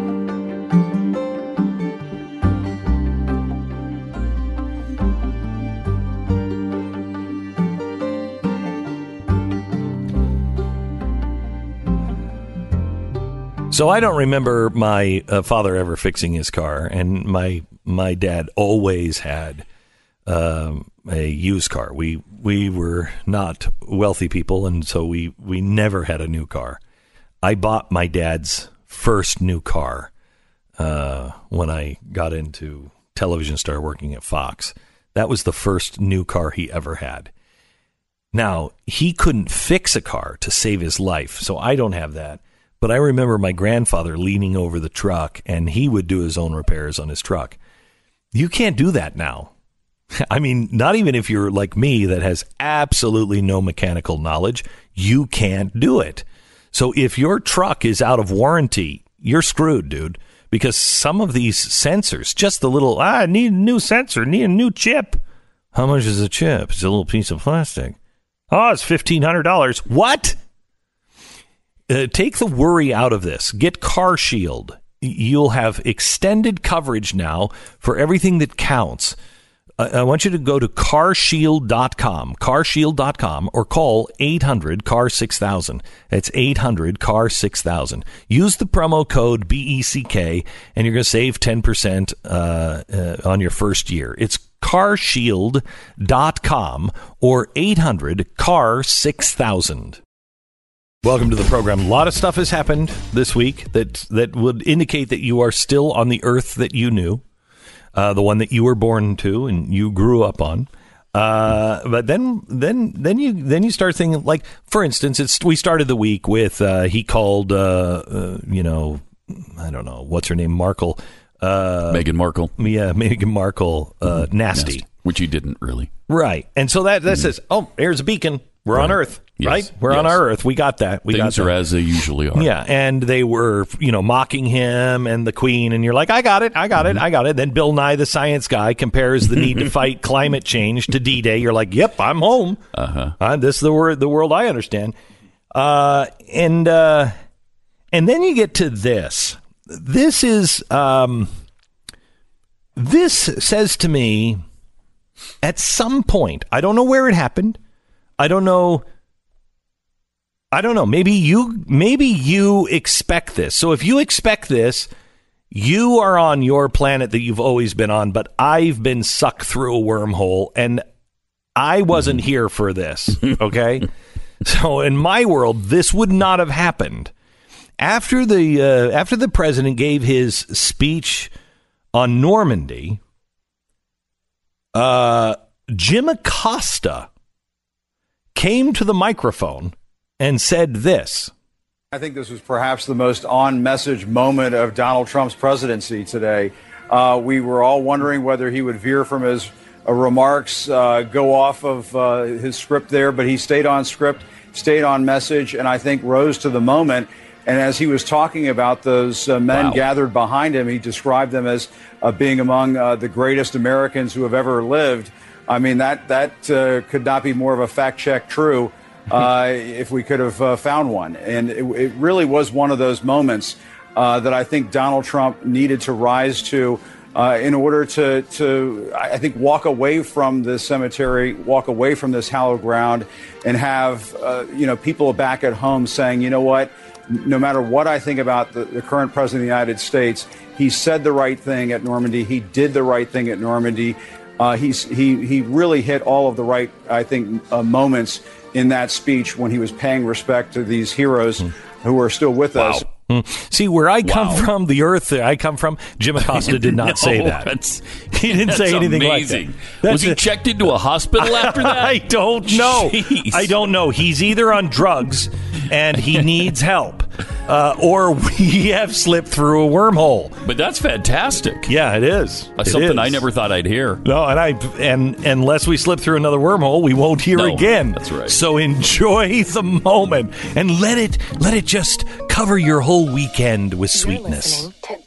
So I don't remember my uh, father ever fixing his car, and my my dad always had um, a used car. We we were not wealthy people, and so we, we never had a new car. I bought my dad's first new car uh, when I got into television, started working at Fox. That was the first new car he ever had. Now, he couldn't fix a car to save his life, so I don't have that. But I remember my grandfather leaning over the truck, and he would do his own repairs on his truck. You can't do that now. I mean, not even if you're like me that has absolutely no mechanical knowledge, you can't do it. So if your truck is out of warranty, you're screwed, dude, because some of these sensors, just the little, ah, I need a new sensor, need a new chip. How much is a chip? It's a little piece of plastic. Oh, it's fifteen hundred dollars. What? Uh, take the worry out of this. Get Car Shield. You'll have extended coverage now for everything that counts. I want you to go to car shield dot com, car shield dot com, or call eight hundred C A R six thousand. That's eight hundred C A R six thousand. Use the promo code B E C K, and you're going to save ten percent uh, uh, on your first year. It's car shield dot com or eight hundred C A R six thousand. Welcome to the program. A lot of stuff has happened this week that, that would indicate that you are still on the earth that you knew. Uh, the one that you were born to and you grew up on, uh, but then, then, then you, then you start thinking, like, for instance, it's we started the week with uh, he called, uh, uh, you know, I don't know what's her name, Markle, uh, Meghan Markle, yeah, Meghan Markle, uh, nasty. nasty, which he didn't really, right? And so that that mm. says, oh, here's a beacon. We're right. on Earth, yes. right? We're yes. on our Earth. We got that. We Things got that. are as they usually are. Yeah, and they were, you know, mocking him and the Queen, and you're like, I got it, I got it, I got it. Then Bill Nye, the science guy, compares the need to fight climate change to D-Day. You're like, yep, I'm home. Uh-huh. Uh, this is the word, the world I understand. Uh, and uh, and then you get to this. This is um, this says to me, at some point, I don't know where it happened. I don't know. I don't know. Maybe you maybe you expect this. So if you expect this, you are on your planet that you've always been on, but I've been sucked through a wormhole and I wasn't here for this, okay? So in my world, this would not have happened. After the uh, after the president gave his speech on Normandy, uh, Jim Acosta came to the microphone and said this. I think this was perhaps the most on-message moment of Donald Trump's presidency today. Uh, we were all wondering whether he would veer from his uh, remarks, uh, go off of uh, his script there, but he stayed on script, stayed on message, and I think rose to the moment. And as he was talking about those uh, men wow. gathered behind him, he described them as uh, being among uh, the greatest Americans who have ever lived. I mean, that that uh, could not be more of a fact check true uh, if we could have uh, found one. And it, it really was one of those moments uh, that I think Donald Trump needed to rise to uh, in order to, to, I think, walk away from this cemetery, walk away from this hallowed ground, and have, uh, you know, people back at home saying, you know what, no matter what I think about the, the current president of the United States, he said the right thing at Normandy. He did the right thing at Normandy. Uh, he's, he he really hit all of the right, I think, uh, moments in that speech when he was paying respect to these heroes mm. who are still with wow. us. Mm. See, where I come wow. from, the earth that I come from, Jim Acosta did not no, say that. That's, he didn't that's say anything amazing. like that. Was he a, checked into a hospital after that? I don't know. Jeez. I don't know. He's either on drugs and he needs help, uh, or we have slipped through a wormhole. But that's fantastic. Yeah, it is. That's it something is. I never thought I'd hear. No, and I and unless we slip through another wormhole, we won't hear no, again. That's right. So enjoy the moment and let it let it just cover your whole weekend with sweetness. You're listening to